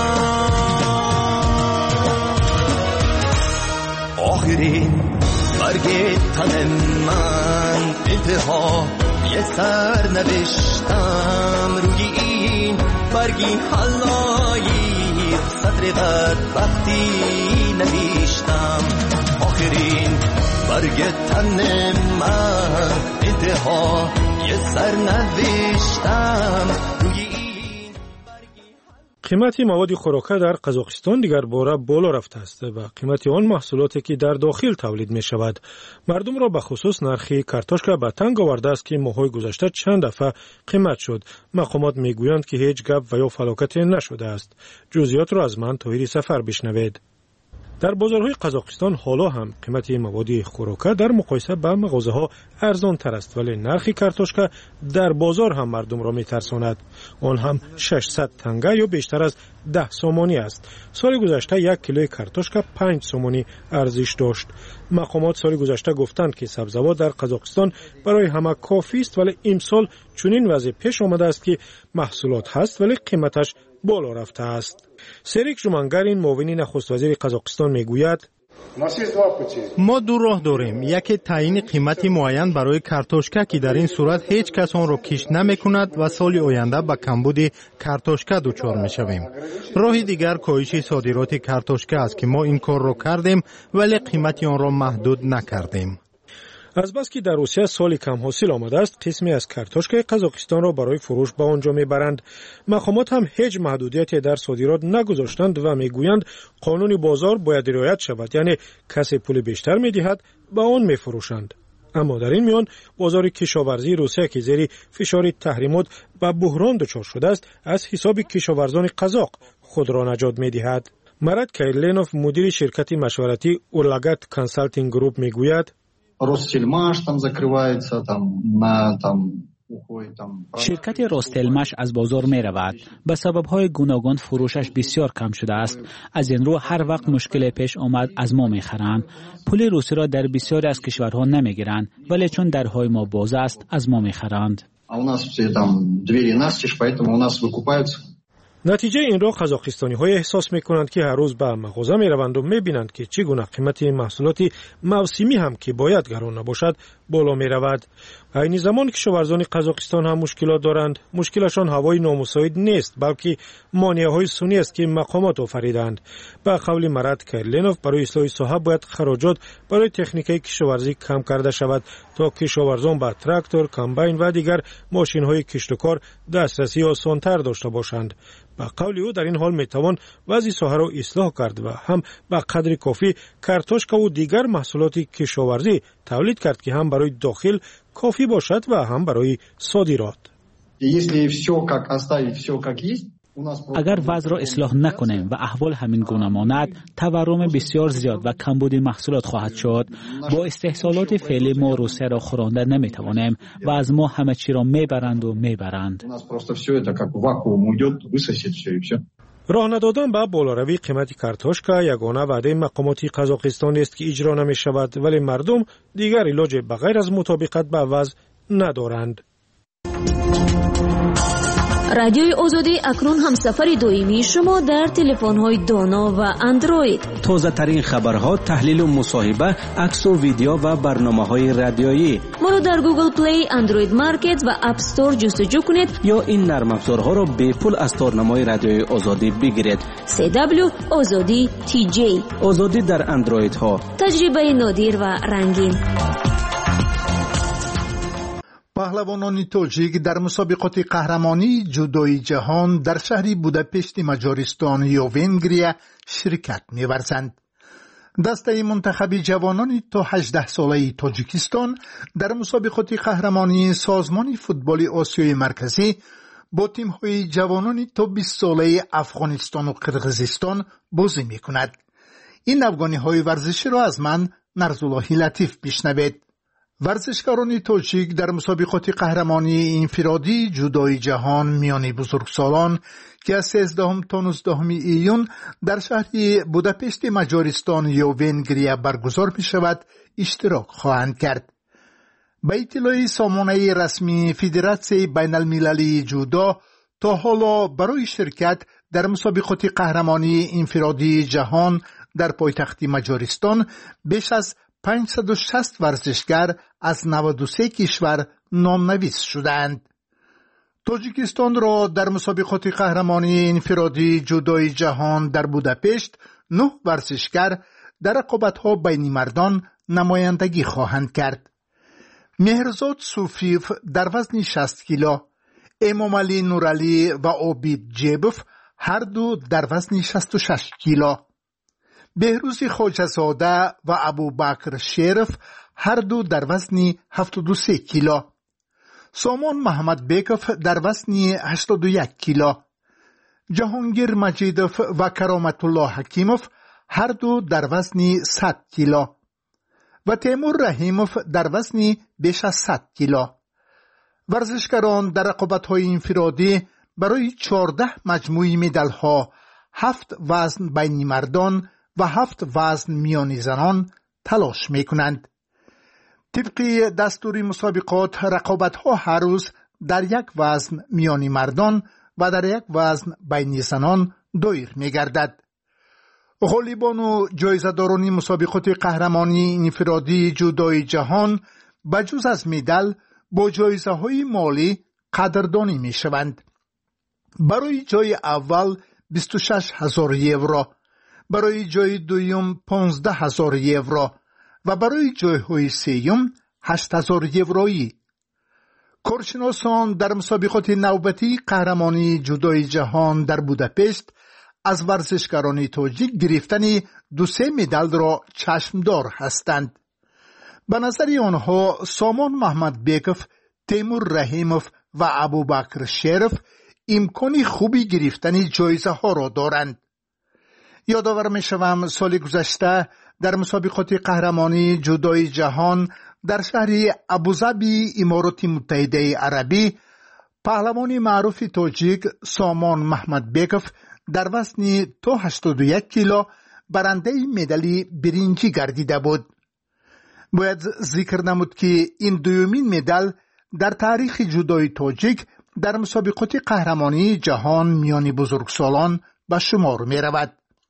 آخرین برگ تن من انتها یه سر نوشتم روی این برگی حلایی سطر بدبختی نوشتم. آخرین برگ تن من انتها یه سر نوشتم روی این. قیمت مواد خوراکه در قزاقستان دیگر باره بالا رفته است و قیمت آن محصولاتی که در داخل تولید می شود مردم را به خصوص نرخی کارتوشکا به تنگ آورده است که ماهای گذشته چند دفعه قیمت شد. مقامات می گویند که هیچ گپ و یا فلاکتی نشده است. جزئیات را از من طاهری سفر بشنوید. در بازارهای قزاقستان حالا هم قیمت مواد خوراکه در مقایسه با مغازه‌ها ارزان تر است، ولی نرخ کارتوشکا در بازار هم مردم را می‌ترساند. آن هم ششصد تنگه یا بیشتر از ده سومانی است. سال گذشته یک کیلوی کارتوشکا پنج سومانی ارزش داشت. مقامات سال گذشته گفتند که سبزیجات در قزاقستان برای همه کافی است، ولی امسال چنین وضع پیش آمده است که محصولات هست ولی قیمتش بالا رفته است. سریک جومانگارین معاون نخست وزیر قزاقستان میگوید ما دو راه داریم. یکی تعیین قیمت معین برای کارتوشکا که در این صورت هیچ کس آن را کش نمی کند و سال آینده به کمبود کارتوشکا دچار می شویم. راه دیگر کاهش صادرات کارتوشکا است که ما این کار را کردیم ولی قیمت آن را محدود نکردیم. از بس که در روسیه سال کم حاصل آمده است، قسمی از کارتوشکای قزاقستان را برای فروش به آنجا میبرند. مقامات هم هیچ محدودیتی در صادرات نگذاشتند و میگویند قانون بازار باید رعایت شود، یعنی کسی پول بیشتر میدهد به آن میفروشند. اما در این میان بازار کشاورزی روسیه که زیر فشار تحریمات و بحران دچار شده است، از حساب کشاورزان قزاق خود را نجات میدهد. مراد کایرلینوف مدیر شرکت مشورتی اورلاگات کانسالتینگ گروپ میگوید Ростельмаш там закрывается, там на там уходит там. شرکت راستلمش از بازار می رود. به سبب های گوناگون فروشش بسیار کم شده است. از این رو هر وقت مشکل پیش آمد از ما می خرند. پول روسی را در بسیاری از کشورها نمی گیرند، ولی چون درهای ما باز است از ما می خرند. А у нас все там двери настежь, поэтому у нас выкупаются. نتیجه این را قزاقستانی های احساس می کنند که هر روز به مغازه می روند و می بینند که چگونه قیمت محصولات موسمی هم که باید گران نباشد بالا می رود. این زمان کشاورزان قزاقستان هم مشکلات دارند. مشکلشان هوای نامساعد نیست، بلکه مانع های سنی است که مقامات آفریدند. به قول مراد کایرلینوف برای اصلاح ساحه باید خراجات برای تکنیک کشاورزی کم کرده شود تا کشاورزان به تراکتور، کامباین و دیگر ماشین های کشت و کار دسترسی آسان‌تر داشته باشند. به قول او در این حال میتوان وضع ساحه را اصلاح کرد و هم به قدر کافی کارتوشکا و دیگر محصولات کشاورزی تولید کرد که هم برای داخل کافی باشد و هم برای صادرات. اگر وضع را اصلاح نکنیم و احوال همین گونه ماند، تورم بسیار زیاد و کمبود محصولات خواهد شد. با استحصالات فعلی ما روسیه را خورانده نمیتوانیم و از ما همه چی را میبرند و میبرند. راه ندادن به بالاروی قیمت کارتوشکا یگانه وعده مقامات قزاقستان است که اجرا نمی شود، ولی مردم دیگر علاج بغیر از مطابقت با وضع ندارند. رادیوی آزادی اکنون همسفر دائمی شما در تلفن‌های دانا و اندروید. تازه ترین خبرها، تحلیل و مصاحبه، عکس و ویدیو و برنامه‌های رادیویی. ما را در گوگل پلی، اندروید مارکت و اپ استور جستجو کنید یا این نرم افزارها را به پول از تارنمای رادیوی آزادی بگیرید. سی دبلیو آزادی تی جی. آزادی در اندروید ها. تجربه نادر و رنگین. پهلوانان تاجیک در مسابقات قهرمانی جودوی جهان در شهر بوداپشت مجارستان یا ونگریا شرکت می‌ورزند. دسته منتخب جوانان تا هجده ساله تاجیکستان در مسابقات قهرمانی سازمان فوتبال آسیای مرکزی با تیم‌های جوانان تا بیست ساله افغانستان و قرقیزستان بازی می‌کند. این افغانی‌های ورزشی را از من نرزالله لطیف بشنوید. ورزشکاران تاجیک در مسابقات قهرمانی انفرادی جودوی جهان میان بزرگسالان که از سیزدهم تا نوزدهم ایون در شهر بوداپشت مجارستان یا ونگریا برگزار می شود اشتراک خواهند کرد. به اطلاع سامانه رسمی فدراسیون بین المللی جودو تا حالا برای شرکت در مسابقات قهرمانی انفرادی جهان در پایتخت مجارستان بیش از پانصد و شصت ورزشگر از نود و سه کشور نامنویس شدند. تاجیکستان را در مسابقات قهرمانی انفرادی جودوی جهان در بوداپشت نه ورزشگر در رقابت‌ها بین مردان نمایندگی خواهند کرد. مهرزاد صوفیف در وزن شصت کیلو، امامعلی نورعلی و عابید جیبوف هر دو در وزن شصت و شش کیلو. بهروز خواجه‌زاده و ابوبکر شریف هر دو در وزن هفتاد و سه کیلو. سامان محمد بیکوف در وزن هشتاد و یک کیلو. جهانگیر مجیدوف و کرامت الله حکیموف هر دو در وزن صد کیلو و تیمور رحیموف در وزن بیش از صد کیلو. ورزشکاران در رقابت‌های انفرادی برای چهارده مجموعه مدال‌ها، هفت وزن بین مردان و هفت وزن میان زنان تلاش می‌کنند. طبق دستور مسابقات رقابت‌ها هر روز در یک وزن میان مردان و در یک وزن بین زنان دایر می‌گردد. غالبان و جایزه‌داران مسابقات قهرمانی انفرادی جودوی جهان بجز از مدال با جایزه‌های مالی قدردانی می‌شوند. برای جای اول بیست و شش هزار یورو، برای جای دوم پانزده هزار یورو و برای جای‌های سوم هشت هزار یورویی. کارشناسان در مسابقات نوبتی قهرمانی جودوی جهان در بوداپست از ورزشکاران تاجیک گرفتن دو سه مدال را چشمدار هستند. به نظر آنها سامان محمد بیکوف، تیمور رحیموف و ابوبکر شریف امکان خوبی گرفتن جایزه ها را دارند. یادآور می شوم سال گذشته در مسابقات قهرمانی جودوی جهان در شهر ابوظبی امارات متحده عربی پهلوان معروف تاجیک سامان محمد بیکوف در وزن تا هشتاد و یک کیلو برنده مدال برنجی گردیده بود. باید ذکر نمود که این دومین مدال در تاریخ جودوی تاجیک در مسابقات قهرمانی جهان میان بزرگسالان به شمار می رود.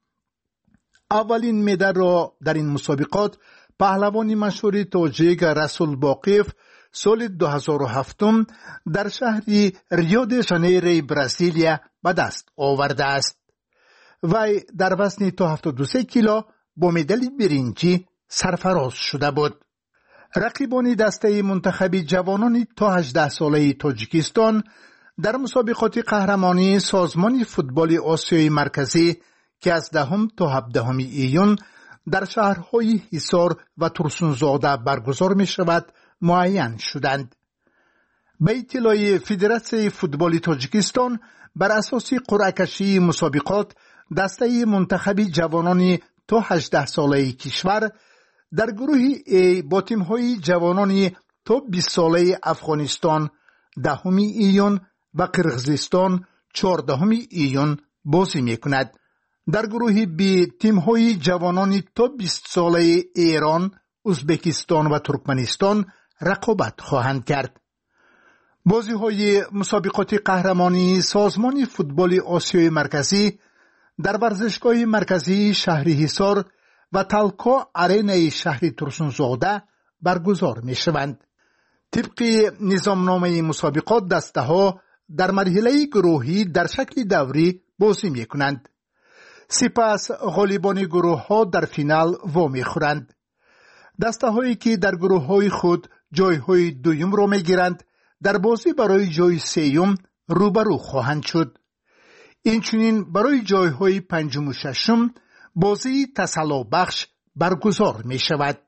اولین مدال را در این مسابقات پهلوان مشهور تاجیک رسول باقیف سال دو هزار و هفت در شهر ریو د ژانیرو برزیلیا به دست آورده است. وی در وزن تا هفتاد و سه کیلو با مدال برنجی سرفراز شده بود. رقیبان دسته منتخب جوانان تا هجده ساله تاجیکستان در مسابقات قهرمانی سازمان فوتبال آسیای مرکزی که از دهم تا هفدهم ایون در شهرهای حصار و ترسونزاده برگزار می شود معین شدند. به اطلاع فدراسیون فوتبال تاجیکستان بر اساس قرعه کشی مسابقات دسته منتخب جوانان تا هجده ساله کشور در گروه ای با تیم‌های جوانان تا بیست ساله افغانستان دهم ایون و قرقیزستان چهاردهم ایون بازی می‌کند. در گروه بی تیم‌های جوانان تا بیست ساله ایران، ازبکستان و ترکمنستان رقابت خواهند کرد. بازی‌های مسابقات قهرمانی سازمان فوتبال آسیای مرکزی در ورزشگاه مرکزی شهر حصار و تالکا آرینای شهر ترسونزاده برگزار می‌شوند. طبق نظامنامه مسابقات دسته‌ها در مرحله گروهی در شکل دوری بازی می‌کنند. سپس غالبان گروه‌ها در فینال وا می‌خورند. دسته‌هایی که در گروه‌های خود جای‌های دوم را می‌گیرند در بازی برای جای سوم روبرو خواهند شد. اینچنین برای جای‌های پنجم و ششم بازی تسلا بخش برگزار می‌شود.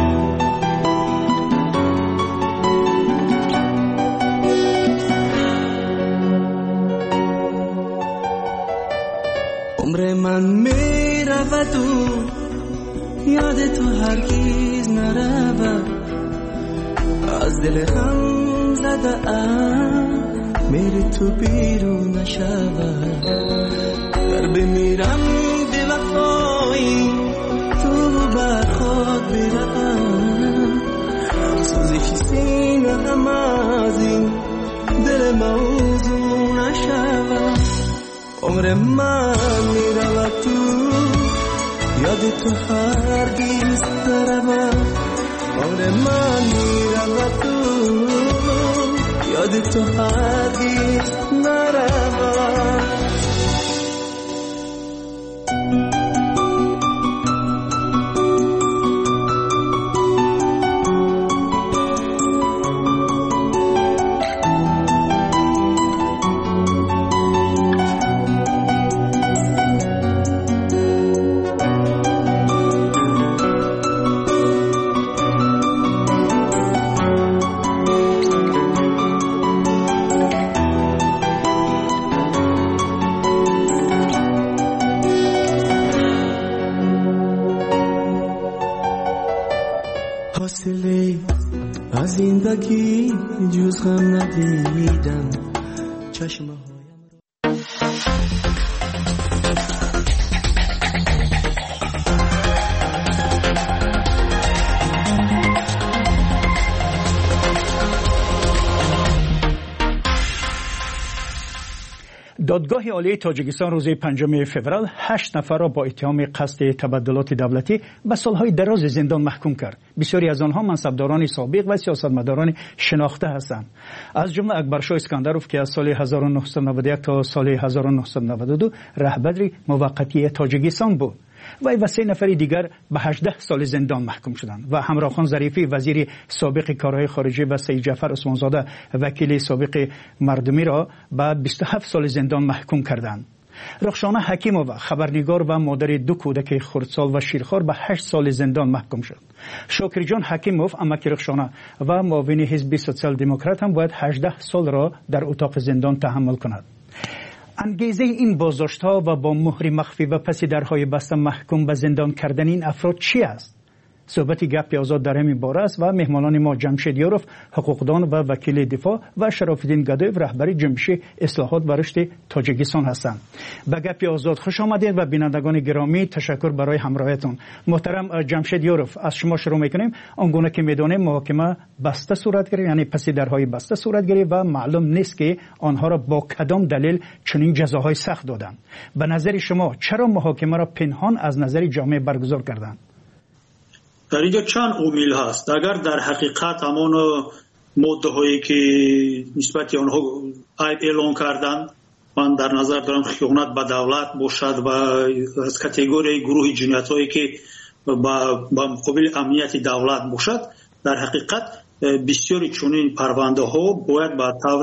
عمر من می رود و یاد تو هرگز نرود، از دل هم زده ام میری تو بیرون نشود. در بمیرم به وفایی تو بر خود بروم، سوزش سینه هم از این دل موضوع نشود. عمر من می رود تو یاد تو هرگز نرود. عمر من می رود تو یاد تو هرگز نرود. زندگی جز غم ندیدم چشمه دادگاه عالی تاجیکستان روز پنجم فوریه هشت نفر را با اتهام قصد تبدلات دولتی به سالهای دراز زندان محکوم کرد. بسیاری از آنها منصبداران سابق و سیاستمداران شناخته هستند. از جمله اکبرشاه اسکندروف که از سال هزار و نهصد و نود و یک تا سال هزار و نهصد و نود و دو رهبر موقتی تاجیکستان بود. وی و سه نفر دیگر به هجده سال زندان محکوم شدند و همراه خان ظریفی وزیر سابق کارهای خارجه و سید جعفر عثمانزاده وکیل سابق مردمی را به بیست و هفت سال زندان محکوم کردند. رخشانه حکیمووا خبرنگار و مادر دو کودک خردسال و شیرخوار به هشت سال زندان محکوم شد. شاکر جان حکیموف امک رخشانه و معاون حزب سوسیال دموکرات هم باید هجده سال را در اتاق زندان تحمل کند. انگیزه این بازداشت‌ها و با مهر مخفی و پس درهای بسته محکوم به زندان کردن این افراد چی است؟ صحبت گپ آزاد در همین باره است و مهمانان ما جمشید یاروف حقوقدان و وکیل دفاع و شراف‌الدین گدایف رهبر جنبش اصلاحات و رشد تاجیکستان هستند. به گپ آزاد خوش آمدید و بینندگان گرامی تشکر برای همراهیتون. محترم جمشید یاروف از شما شروع می‌کنیم. آنگونه که می‌دانیم محاکمه بسته صورت گرفت، یعنی پس درهای بسته صورت گرفت و معلوم نیست که آنها را با کدام دلیل چنین جزاهای سخت دادند. به نظر شما چرا محاکمه را پنهان از نظر جامعه برگزار کردند؟ در اینجا چند عامل هست. اگر در حقیقت همان ماده هایی که نسبت آنها عیب اعلان کردن، من در نظر دارم خیانت به دولت باشد و از کاتگوری گروه جنایت هایی که با مقابل امنیت دولت باشد، در حقیقت بسیاری چنین پرونده ها باید به طور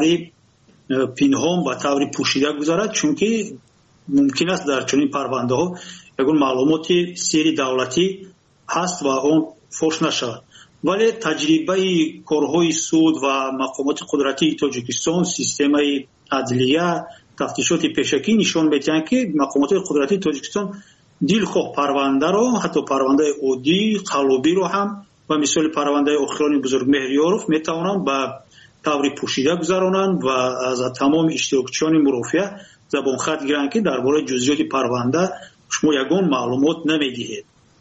پنهان و طور پوشیده گذارد، چون که ممکن است در چنین پرونده ها یگان معلومات سری دولتی هست و اون فوش نشود. ولی تجربه کارهای سود و مقامات قدرتی تاجیکستان، سیستم عدلیه، تفتیشات پیشکی نشان می‌دهند که مقامات قدرتی تاجیکستان دلخواه پرونده را، حتی پرونده عادی قلابی را هم و مثال پرونده اخیران بزرگ مهریاروف میتوانند به طور پوشیده گذرانند و از تمام اشتراکچیان مرافعه زبان خط گیرند که درباره جزئیات پرونده شما یگان معلومات نمیدهید.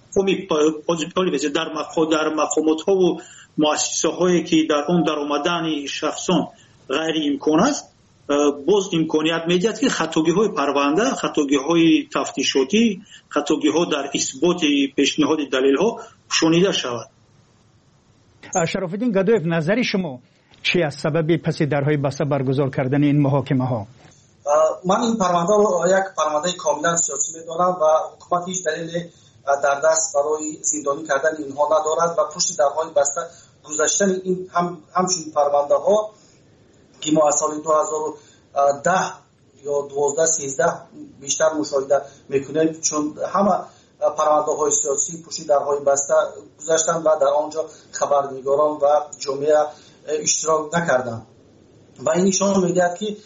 در در مقامات ها و مؤسسه هایی که در اون در آمدن شخصان غیر امکان است، باز امکانیت میدهد که خطاگی های پرونده، خطاگی های تفتیشاتی، خطاگی ها در اثبات پیشنهاد دلیل ها شنیده شود. شراف‌الدین گدایف، نظر شما چی است سبب پس درهای بسته برگزار کردن این محاکمه ها؟ من این پرونده رو یک پرونده کاملا سیاسی میدانم و حکومت هیچ دلیل در دست برای زندانی کردن اینها ندارد و پشت درهای بسته گذاشتن این هم همچنین پرونده ها که ما از سال دو هزار و ده یا دوازده سیزده بیشتر مشاهده میکنیم، چون همه پرونده های سیاسی پشت درهای بسته گذاشتن و در آنجا خبرنگاران و جامعه اشتراک نکردند و این نشان میدهد که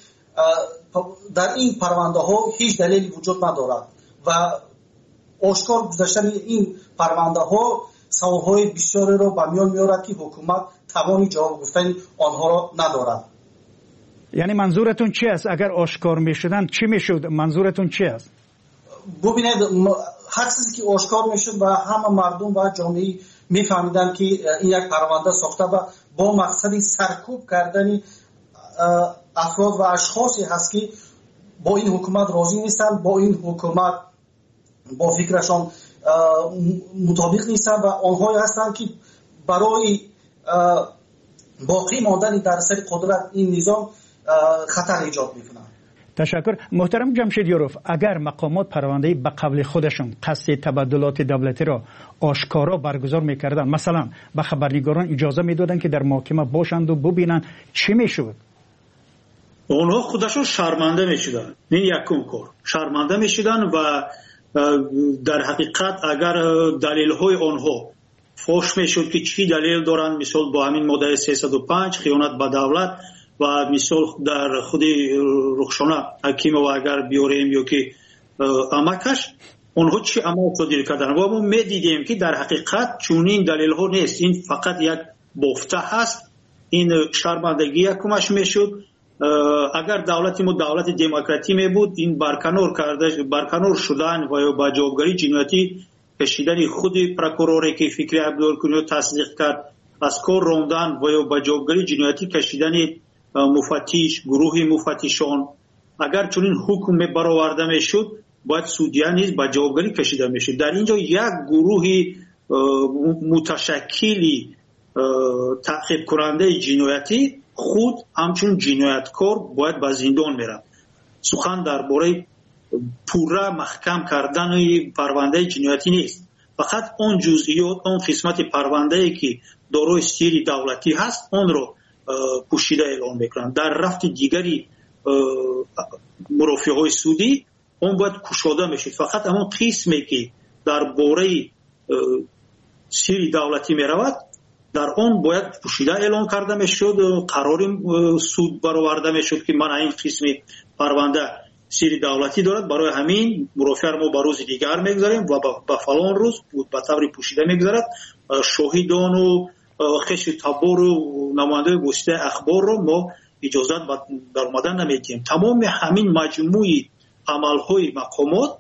در این پرونده ها هیچ دلیلی وجود ندارد و آشکار گذاشتن این پرونده ها سوالهای بسیاری را به میان میارد که حکومت توانی جواب گفتن آنها را ندارد. یعنی منظورتون چی است؟ اگر آشکار میشدن چی میشد؟ منظورتون چی است؟ ببینید، هر چیزی که آشکار میشد و همه مردم و جامعه میفهمیدن که این یک پرونده ساخته و با مقصد سرکوب کردن افراد و اشخاصی هست که با این حکومت راضی نیستند، با این حکومت با فکرشان مطابق نیستن و آنهایی هستند که برای باقی ماندن در سر قدرت این نظام خطر ایجاد میکنند. تشکر. محترم جمشید یاروف، اگر مقامات پرونده به قبل خودشون قصد تبدلات دولتی را آشکارا برگزار میکردن، مثلا به خبرنگاران اجازه میدادن که در محاکمه باشند و ببینن، چی میشد؟ اونها خودشون شرمنده میشدن. این یکم کار شرمنده میشدن و در حقیقت اگر دلیل های آنها فوش میشد که چی دلیل دارن، مثال با همین ماده سیصد و پنج خیانت به دولت و مثال در خود رخشانه حکیم و اگر بیاریم یا که امکش آنها چی عمل صادر کردن و ما میدیدیم که در حقیقت چونین دلیل ها نیست، این فقط یک بافته هست این شرمندگی یکمش میشد. اگر دولت ما دولت دموکراتی می بود این برکنار کرده برکنار شدن و یا با جوابگری جنایتی کشیدن خود پروکوروری که فکری عبدالکنی تصدیق کرد از کار راندن و یا با جوابگری جنایتی کشیدن مفتش گروه مفتشان اگر چنین حکم برآورده میشد باید سودیا نیز با جوابگری کشیده میشد. در اینجا یک گروه متشکلی تعقیب کننده جنایتی خود همچون جنایتکار باید به زندان میره. سخن درباره پورا محکم کردن پرونده جنایتی نیست، فقط اون جزئیات اون قسمت پرونده ای که دارای سیر دولتی هست اون رو پوشیده اعلام میکنن. در رفت دیگری مرافعه های سودی اون باید کشاده میشه. فقط همون قسمی که درباره سیر دولتی میرود در اون باید پوشیده اعلام کرده میشد، قرار سود برآورده میشد که من این قسم پرونده سیر دولتی دارد، برای همین مرافعه ما به روز دیگر میگذاریم و به فلان روز به طور پوشیده میگذارد. شاهدان و خش تبار و نماینده گشته اخبار رو ما اجازه در اومدن نمیدیم. تمام همین مجموعی عملهای مقامات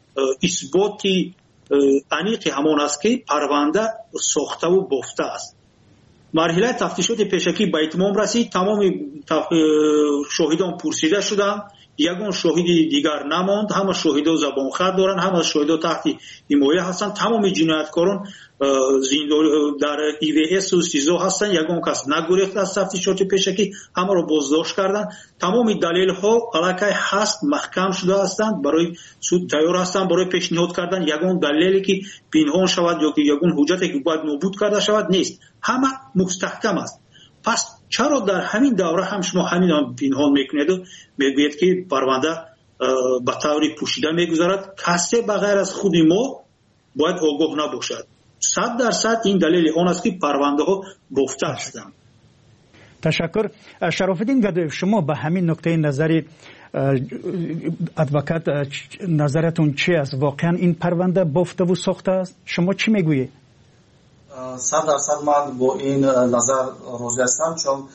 اثباتی انیق همان است که پرونده ساخته و بافته است. مرحله تفتیشات پیشکی به اتمام رسید. تمام شاهدان پرسیده شدند، یگان شاهد دیگر نماند. همه شاهدان زبان خط دارند، همه شاهدان تحت حمایه هستند. تمام جنایتکاران در ای وی اس و سیزو هستند. یگان کس نگریخت از تفتیشات پیشکی، همه را بازداشت کردند. تمام دلیل ها علاقه هست محکم شده هستند، برای سود تیار هستند برای پیشنهاد کردن یگان دلیلی که پنهان شود یا که یگان حجتی که باید نابود کرده شود نیست، همه مستحکم است. پس چرا در همین دوره هم شما همین هم پنهان میکنید و میگوید که پرونده به طور پوشیده میگذارد؟ کسی بغیر از خود ما باید آگاه نباشد. صد درصد این دلیل آن است که پرونده ها گفته هستند. تشکر. شرافالدین گدایف، شما به همین نکته نظری ادوکات نظرتون چی است؟ واقعا این پرونده بافته و ساخته است؟ شما چی میگویید؟ صد درصد من با این نظر راضی هستم، چون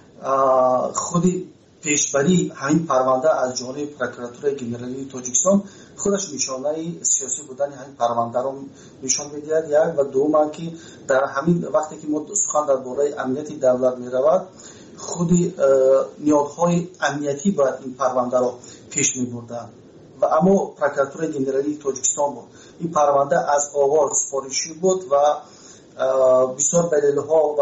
خودی پیشبری همین پرونده از جانب پروکراتور گنرالی تاجیکستان خودش نشانه سیاسی بودن همین پرونده رو نشان میدهد. یک و دوم که در همین وقتی که ما سخن درباره امنیتی دولت میرود، خودی نیازهای امنیتی باید این پرونده رو پیش میبردن و اما پروکراتور گنرالی تاجیکستان بود. این پرونده از آغاز سفارشی بود و بسیار دلیل‌ها و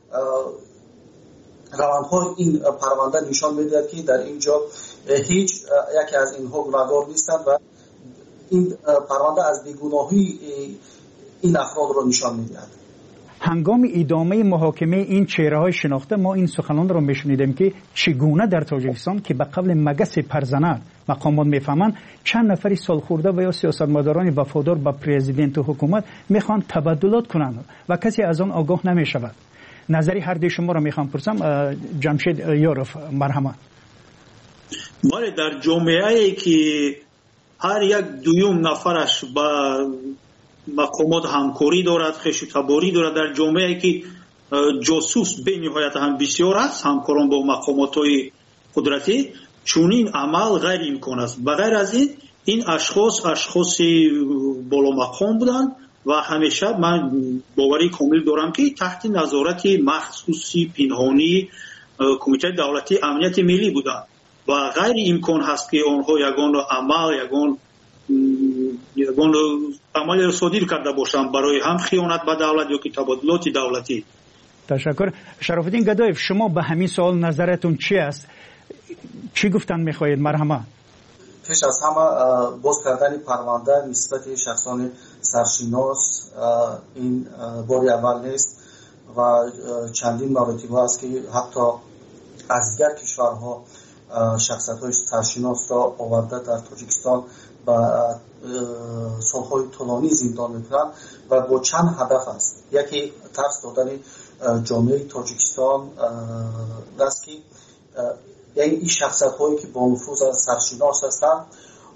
روندهای این پرونده نشان می‌دهد که در اینجا هیچ یکی از اینها گناهکار نیستند و این پرونده از بیگناهی این افراد را نشان می‌دهد. هنگام ادامه محاکمه این چهره‌های شناخته ما این سخنان را می‌شنیدیم که چگونه در تاجیکستان که به قبل مگس پرزنر مقامات میفهمند چند نفری سالخورده و یا سیاستمداران وفادار به پرزیدنت و حکومت میخوان تبدلات کنند و کسی از آن آگاه نمیشود. نظری هر دوی شما را میخوام پرسم. جمشید یاروف، مرحمت. بله، در جامعه‌ای که هر یک دویم نفرش با مقامات همکاری دارد، خش تباری دارد، در جامعه‌ای که جاسوس به نهایت هم بسیار است، همکاران با مقامات‌های قدرتی، چونین عمل غیر امکان است. بغیر از این این اشخاص اشخاص بالا مقام بودند و همیشه من باوری کامل دارم که تحت نظارت مخصوصی پنهانی کمیته دولتی امنیت ملی بودند و غیر امکان هست که آنها یگان عمل یگان یگان عمل را صادر کرده باشند برای هم خیانت به دولت یا که تبادلات دولتی. تشکر. شرافالدین گدایف، شما به همین سوال نظرتون چی است؟ چی گفتن میخواهید؟ مرحمت. پیش از همه باز کردن پرونده نسبت شخصان سرشناس این باری اول نیست و چندین مراتب هست که حتی از دیگر کشورها شخصیت های سرشناس را آورده در تاجیکستان و سالهای طولانی زندان میکنند و با چند هدف است. یکی ترس دادن جامعه تاجیکستان است که یعنی این شخصیت هایی که با نفوذ سرشناس هستند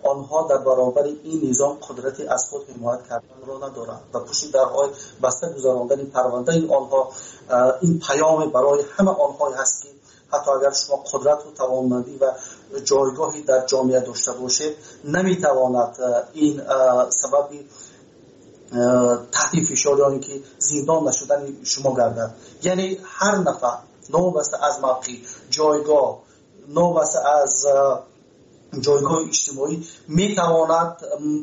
آنها در برابر این نظام قدرت از خود حمایت کردن را ندارند و پشت درهای بسته گذراندن پرونده این آنها این پیام برای همه آنها هست که حتی اگر شما قدرت و توانمندی و جایگاهی در جامعه داشته باشه نمیتواند این سبب تحت فشار یا اینکه زندان نشدن شما گردد. یعنی هر نفر نوبسته از موقع جایگاه نوبسته از جایگاه اجتماعی میتواند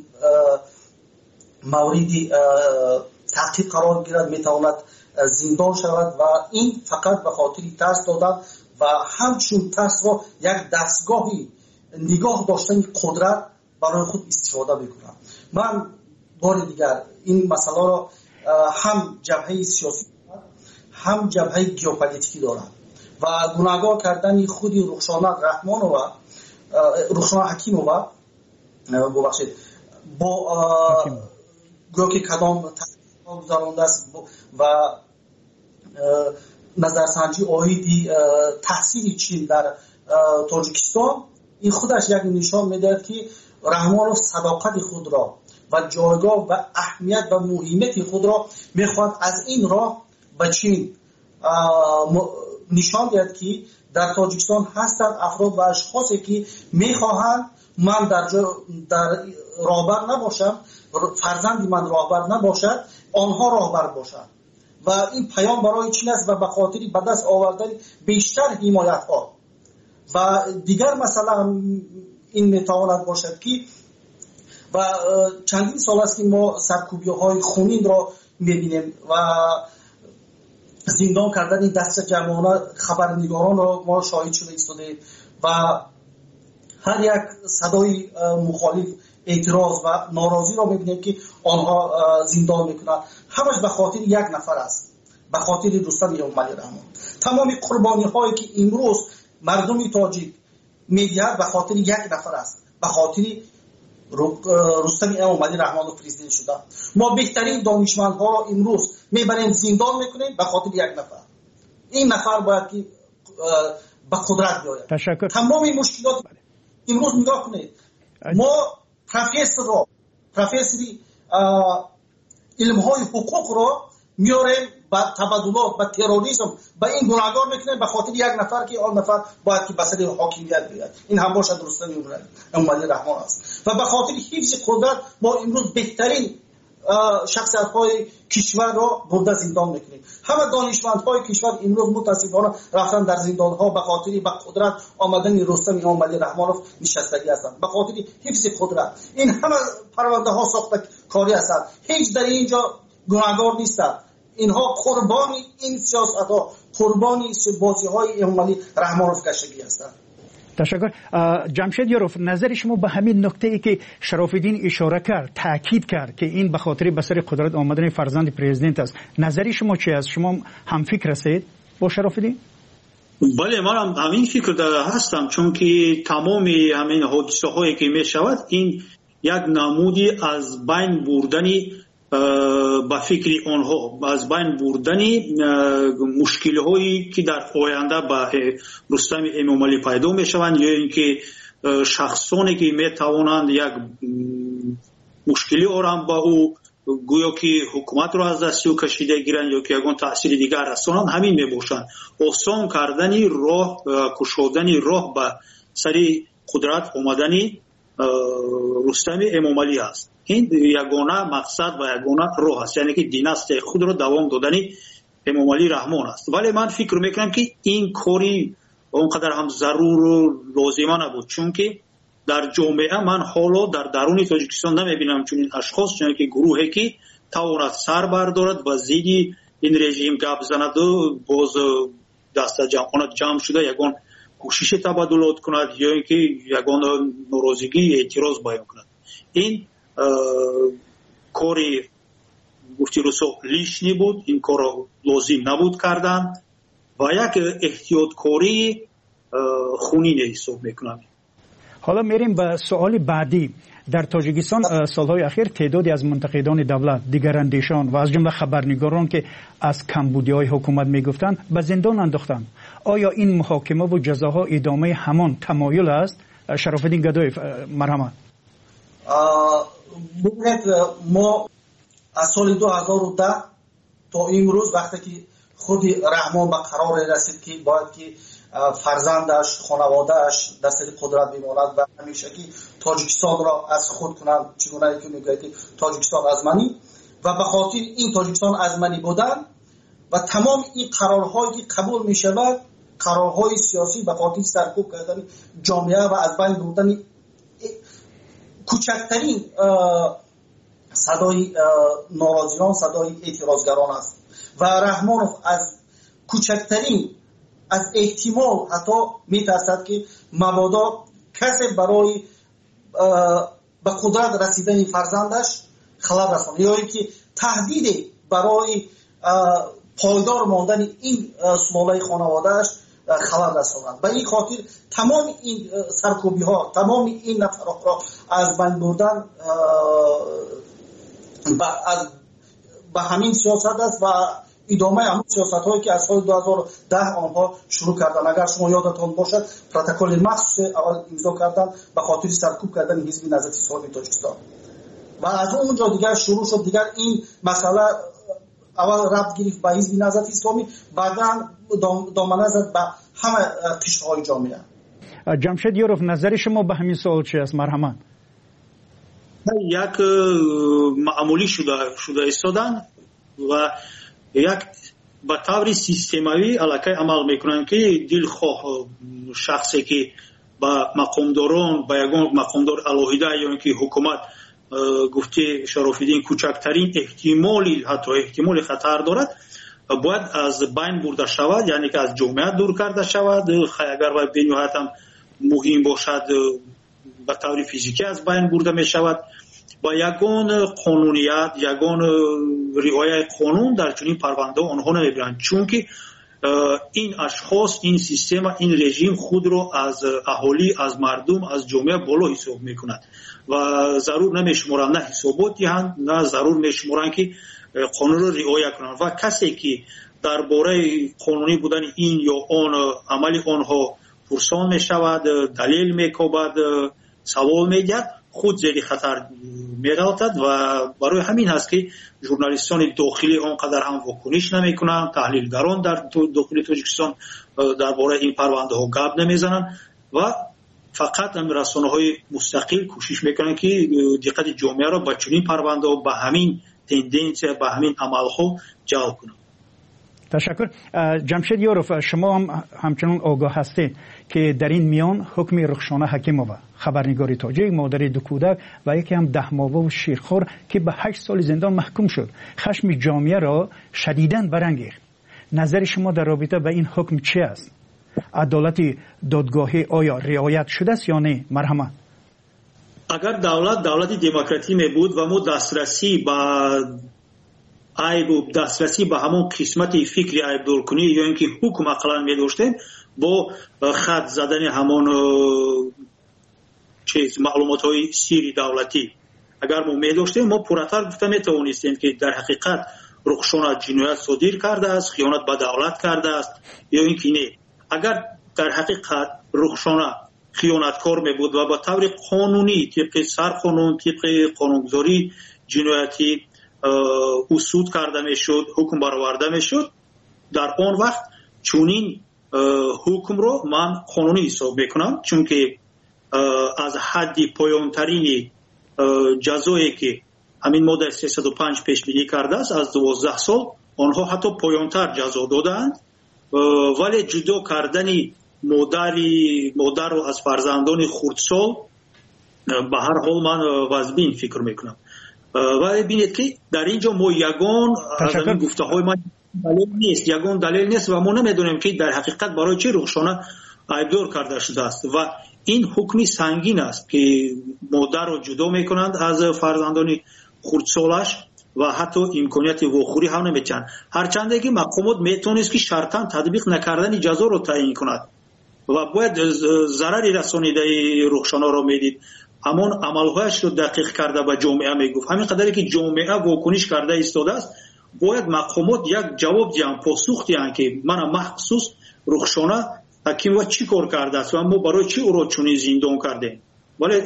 موردی تعقیب قرار گیرد، میتواند زندان شود و این فقط به خاطر ترس دادن و همچون ترس را یک دستگاهی نگاه داشتن قدرت برای خود استفاده میکنم. من بار دیگر این مسئله را هم جبهه سیاسی هم جبهه گیوپولیتیکی دارم و گناهگار کردن خود رخشانه رحمان و رخشانه حکیمووا ببخشید با گویا که کدام تحقیق گذرانده است و نظرسنجی آیدی تحصیل چین در تاجیکستان این خودش یک نشان میدهد که رحمانوف صداقت خود را و جایگاه و اهمیت و مهمیت خود را میخواد از این راه به چین نشان دهد که در تاجیکستان هستند افراد و اشخاصی که میخواهند من در در راهبر نباشم، فرزندی من راهبر نباشد، آنها راهبر باشند و این پیام برای چین است و به خاطر به دست آوردن بیشتر حمایت ها و دیگر مثلا این میتواند باشد که و چندین سال است که ما سرکوبی های خونین را میبینیم و زندان کردن دست جمعانه خبرنگاران را ما شاهد شده ایستادیم و هر یک صدای مخالف اعتراض و ناراضی را میبینیم که آنها زندان میکنند. همش به خاطر یک نفر است، به خاطر رستم اموملی رحمان. تمام قربانی هایی که امروز مردم تاجیک میدهد به خاطر یک نفر است، به خاطر رستم اموملی رحمان و پرزیدنت شده. ما بهترین دانشمندها را امروز میبریم زندان میکنیم به خاطر یک نفر. این نفر باید که به قدرت بیاید. تشکر. تمام مشکلات امروز نگاه کنید، ما پروفسور را پروفسوری علم های حقوق را میاریم با تبادلات با تروریسم با این گناهگار میکنیم به خاطر یک نفر که آن نفر باید که بسر حاکمیت بیاید. این هم باشد رستم اموملی رحمان است و به خاطر حفظ قدرت ما امروز بهترین شخصیت های کشور را برده زندان میکنیم. همه دانشمند های کشور امروز متاسفانه رفتن در زندان ها به خاطر به قدرت آمدن رستم اموملی رحمانوف نشستگی هستند، به خاطر حفظ قدرت. این همه پرونده ها ساخته کاری هستند، هیچ در اینجا گناهگار نیستند. اینها قربانی این سیاست ها، قربانی بازی های اموملی رحمانوف کشگی هستند. تشکر. جمشید یاروف، نظر شما به همین نکته ای که شراف‌الدین اشاره کرد، تاکید کرد که این به خاطر به سر قدرت آمدن فرزند پرزیدنت است، نظر شما چی است؟ شما هم فکر هستید با شراف‌الدین؟ بله، من هم همین فکر داره هستم، چون که تمام همین حادثه هایی که می شود این یک نمودی از بین بردنی با فکر آنها، از بین بردنی مشکل هایی که در آینده با رستم اموملی پیدا می شوند یا اینکه شخصانی که می توانند یک مشکلی آرام با او گویا که حکومت را از دست او کشیده گیرند یا که یگان تأثیر دیگر رسانند، همین می باشند. آسان کردنی راه، کشودنی راه به سری قدرت آمدنی رستم اموملی است. این یگانه مقصد و یگانه راه است، یعنی که دیناستی خود را دوام دادنی اموملی رحمان است. ولی من فکر میکنم که این کاری اونقدر هم ضرور و لازمه نبود، چون که در جامعه من حالا در درون تاجیکستان نمیبینم چون این اشخاص، چون که گروهی که تواند سر بردارد و زیدی این رژیم گپ زند و باز دست جمعانت جمع شده یگان کوشش تبادلات کند یا اینکه یگان ناراضگی اعتراض بیان کند. این کاری گفتی روسو لیشنی بود، این کار لازم نبود کردن و یک احتیاط کاری خونین حساب میکنم. حالا میریم به سوال بعدی. در تاجیکستان سالهای اخیر تعدادی از منتقدان دولت، دیگراندیشان و از جمله خبرنگاران که از کمبودی‌های حکومت میگفتند به زندان انداختند. آیا این محاکمه و جزاها ادامه همان تمایل است؟ شراف‌الدین گدایف، مرحمت. ببینید ما از سال دو هزار و ده تا امروز وقتی که خود رحمان به قرار رسید که باید که فرزندش خانوادهش در سر قدرت بماند و همیشه که تاجیکستان را از خود کنند، چگونه که میگوید که تاجیکستان از منی و به خاطر این تاجیکستان از منی بودن و تمام این قرارهایی که قبول می شود، قرارهای سیاسی به خاطر سرکوب کردن جامعه و از بین بردن کوچکترین صدای ناراضیان، صدای اعتراضگران است و رحمانوف از کوچکترین از احتمال حتی میترسد که مبادا کسی برای به قدرت رسیدن فرزندش خلل رساند یا اینکه تهدید برای پایدار ماندن این سلاله خانوادهش خلل رساند. به این خاطر تمام این سرکوبی ها، تمام این نفرات را از بین بردن از به همین سیاست است و ادامه همون سیاست هایی که از سال دو هزار و ده آنها شروع کردن. اگر شما یادتان باشد پروتکل مخصوص اول امضا کردن به خاطر سرکوب کردن حزب نهضت اسلامی تاجیکستان و از اونجا دیگر شروع شد. دیگر این مسئله اول ربط گرفت به حزب نهضت اسلامی، بعدا دامنه زد به همه قشرهای جامعه. جمشید یوروف، نظر شما به همین سوال چی است؟ مرحمت. یک معمولی شده شده ایستادن و یک به طور سیستمایی علاقه عمل میکنن که دلخواه شخصی که با مقامداران با یگان مقامدار الهیده یا اینکه حکومت گفته شرافیدین کوچکترین احتمالی حتی احتمال خطر دارد باید از بین برده شود، یعنی که از جامعه دور کرده شود. اگر باید بنیهایت هم مهم باشد به طور فیزیکی از بین برده می شود. با یگان قانونیت، یگان رعایت قانون در چنین پرونده آنها نمیبرند، چون که این اشخاص، این سیستم، این رژیم خود را از اهالی، از مردم، از جامعه بالا حساب میکند و ضرور نمیشمارند نه حسابات دهند، نه ضرور میشمارند که قانون را رعایت کنند و کسی که درباره قانونی بودن این یا آن عمل آنها پرسان میشود، دلیل میکوبد، سوال میگرد، خود زیر خطر می‌افتد و برای همین هست که ژورنالیستان داخلی آنقدر هم واکنش نمی‌کنند، تحلیلگران در داخل تاجیکستان درباره این پرونده ها گپ نمی‌زنند و فقط هم رسانه‌های مستقل کوشش می‌کنند که دقت جامعه را به چنین پرونده ها، به همین تندنس، به همین عمل‌ها جلب کنند. تشکر. جمشید یوروف، شما هم همچنان آگاه هستید که در این میان حکم رخشانه حکیمووا، خبرنگار تاجیک، مادر دو کودک و یکی هم ده ماهه و شیرخوار که به هشت سال زندان محکوم شد، خشم جامعه را شدیداً برانگیخت. نظر شما در رابطه با این حکم چی است؟ عدالت دادگاهی آیا رعایت شده است یا نه؟ مرحمت. اگر دولت دولت دموکراتی می بود و ما دسترسی به عیب و دسترسی به همون قسمت فکری عیب دور کنی یا اینکه حکم اقلا می داشتیم با خط زدن همون چیز معلومات های سیری دولتی اگر ما می داشتیم ما پورتر گفته می توانستیم که در حقیقت رخشانه جنایت صادر کرده است، خیانت به دولت کرده است یا اینکه نه. اگر در حقیقت رخشانه خیانتکار می بود و با طور قانونی طبق سرقانون طبق قانونگذاری جنایتی اصول کرده می شد، حکم برآورده می شد، در آن وقت چونین حکم رو من قانونی حساب میکنم، چون که از حد پایانترین جزایی که همین ماده سیصد و پنج پیش بینی کرده است از دوازده سال آنها حتی پایانتر جزا دادند، ولی جدا کردن مادری مادر رو از فرزندان خردسال به هر حال من واجبین فکر میکنم. ولی ببینید که در اینجا ما یگان از این گفته های من دلیل نیست، یگان دلیل نیست و ما نمیدونیم که در حقیقت برای چه رخشانه عیبدار کرده شده است و این حکمی سنگین است که مادر رو جدا میکنند از فرزندان خردسالش و حتی امکانیت واخوری هم نمیچند، هرچند که مقامات میتونست که شرطاً تطبیق نکردن جزا رو تعیین کند و باید ضرری رسانیده رخشانه رو میدید، همون عملهایش رو دقیق کرده به جامعه میگفت. همین قدری که جامعه واکنش کرده ایستاده است باید مقامات یک جواب دیان، پاسخ دیان که من مخصوص رخشانه حکیم و چی کار کرده است و ما برای چی او را چنین زندان کرده. ولی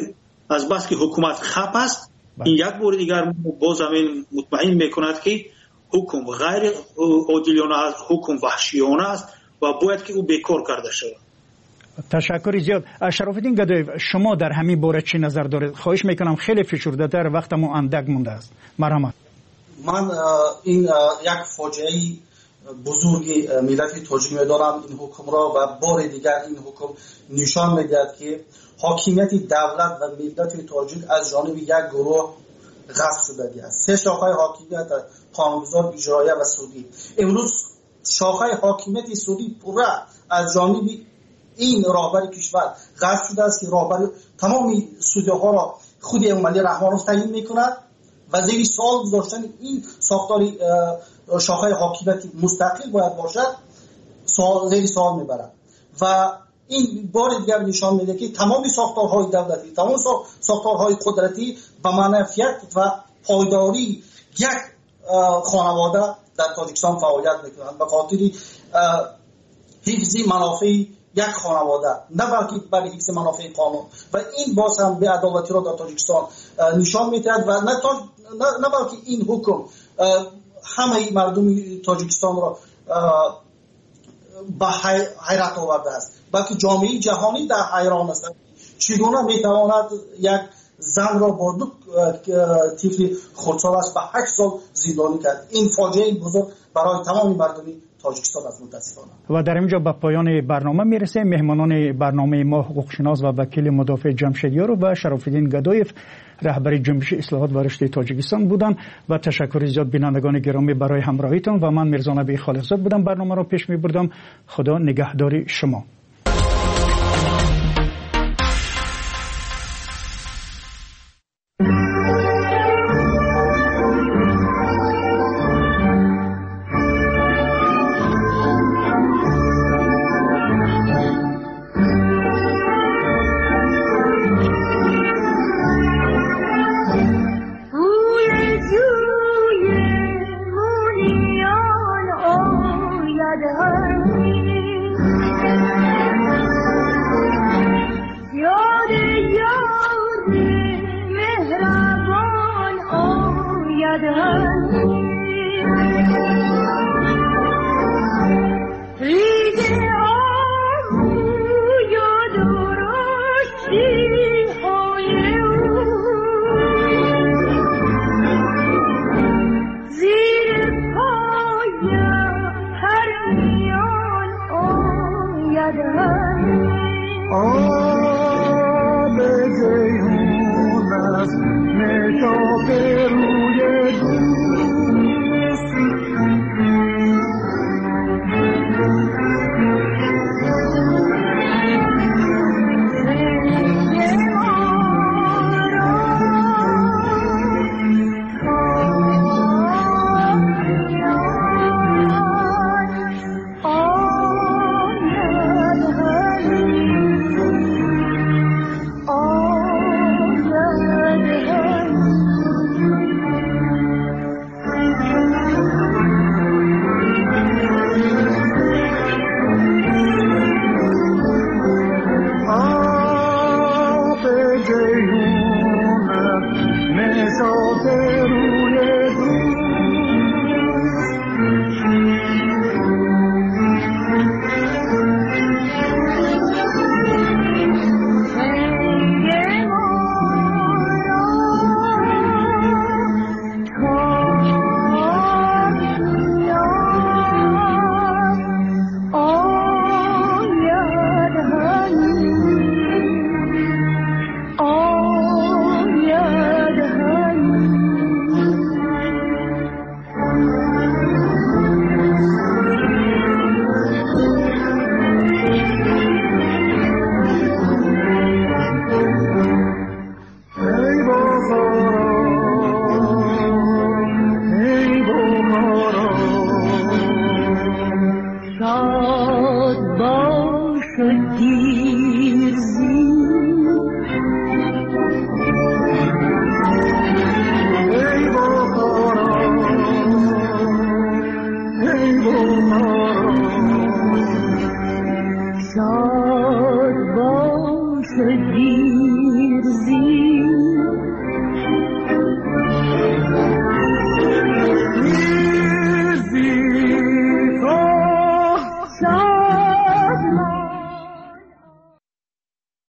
از بس که حکومت خپ است این یک بار دیگر باز همین مطمئن میکند که حکم غیر عادلانه است، حکم وحشیانه است و باید که او بیکار کرده شود. تشکر زیاد. شرف الدین گدایف، شما در همین باره چی نظر دارید؟ خواهش میکنم خیلی فشرده تر، وقتمون اندک مونده است. مرحمت. من این یک فاجعه بزرگی ملت تاجیک میدارم این حکم را و بار دیگر این حکم نشان میدهد که حاکمیت دولت و ملت تاجیک از جانب یک گروه غصب شده است. سه شاخه حاکمیت قانونگذار، اجرایی و سودی. امروز شاخه حاکمیت سودی پورا از جانب این راهبر کشور غصب شده است که راهبر تمام سودی ها را خود امامعلی رحمانوف تعیین میکند و زیر سوال گذاشتن این ساختار شاخه حاکمیت مستقل باید باشد سوال زیر سوال میبرد و این بار دیگر نشان میده که تمام ساختارهای دولتی، تمام ساختارهای قدرتی به منفعت و پایداری یک خانواده در تاجیکستان فعالیت میکنند به خاطر حفظ منافع یک خانواده، نه بلکه برای حفظ منافع قانون و این باز هم به عدالتی را در تاجیکستان نشان میدهد و نه, نه بلکه این حکم همه مردم تاجیکستان را به حیرت آورده است، بلکه جامعه جهانی در حیران است چگونه میتواند یک زن را با دو طفل خردسال است به هشت سال زندانی کرد. این فاجعه بزرگ برای تمام مردم تاجیکستان است متاسفانه. و در اینجا به پایان برنامه میرسه. مهمانان برنامه ما حقوقشناس و وکیل مدافع جمشیدیار و شرف الدین گدایف رهبر جنبش اصلاحات و رشد تاجیکستان بودند و تشکر زیاد بینندگان گرامی برای همراهیتان و من میرزا نبی خالقزاد بودم برنامه را پیش میبردم. خدا نگهدار شما. شاد باش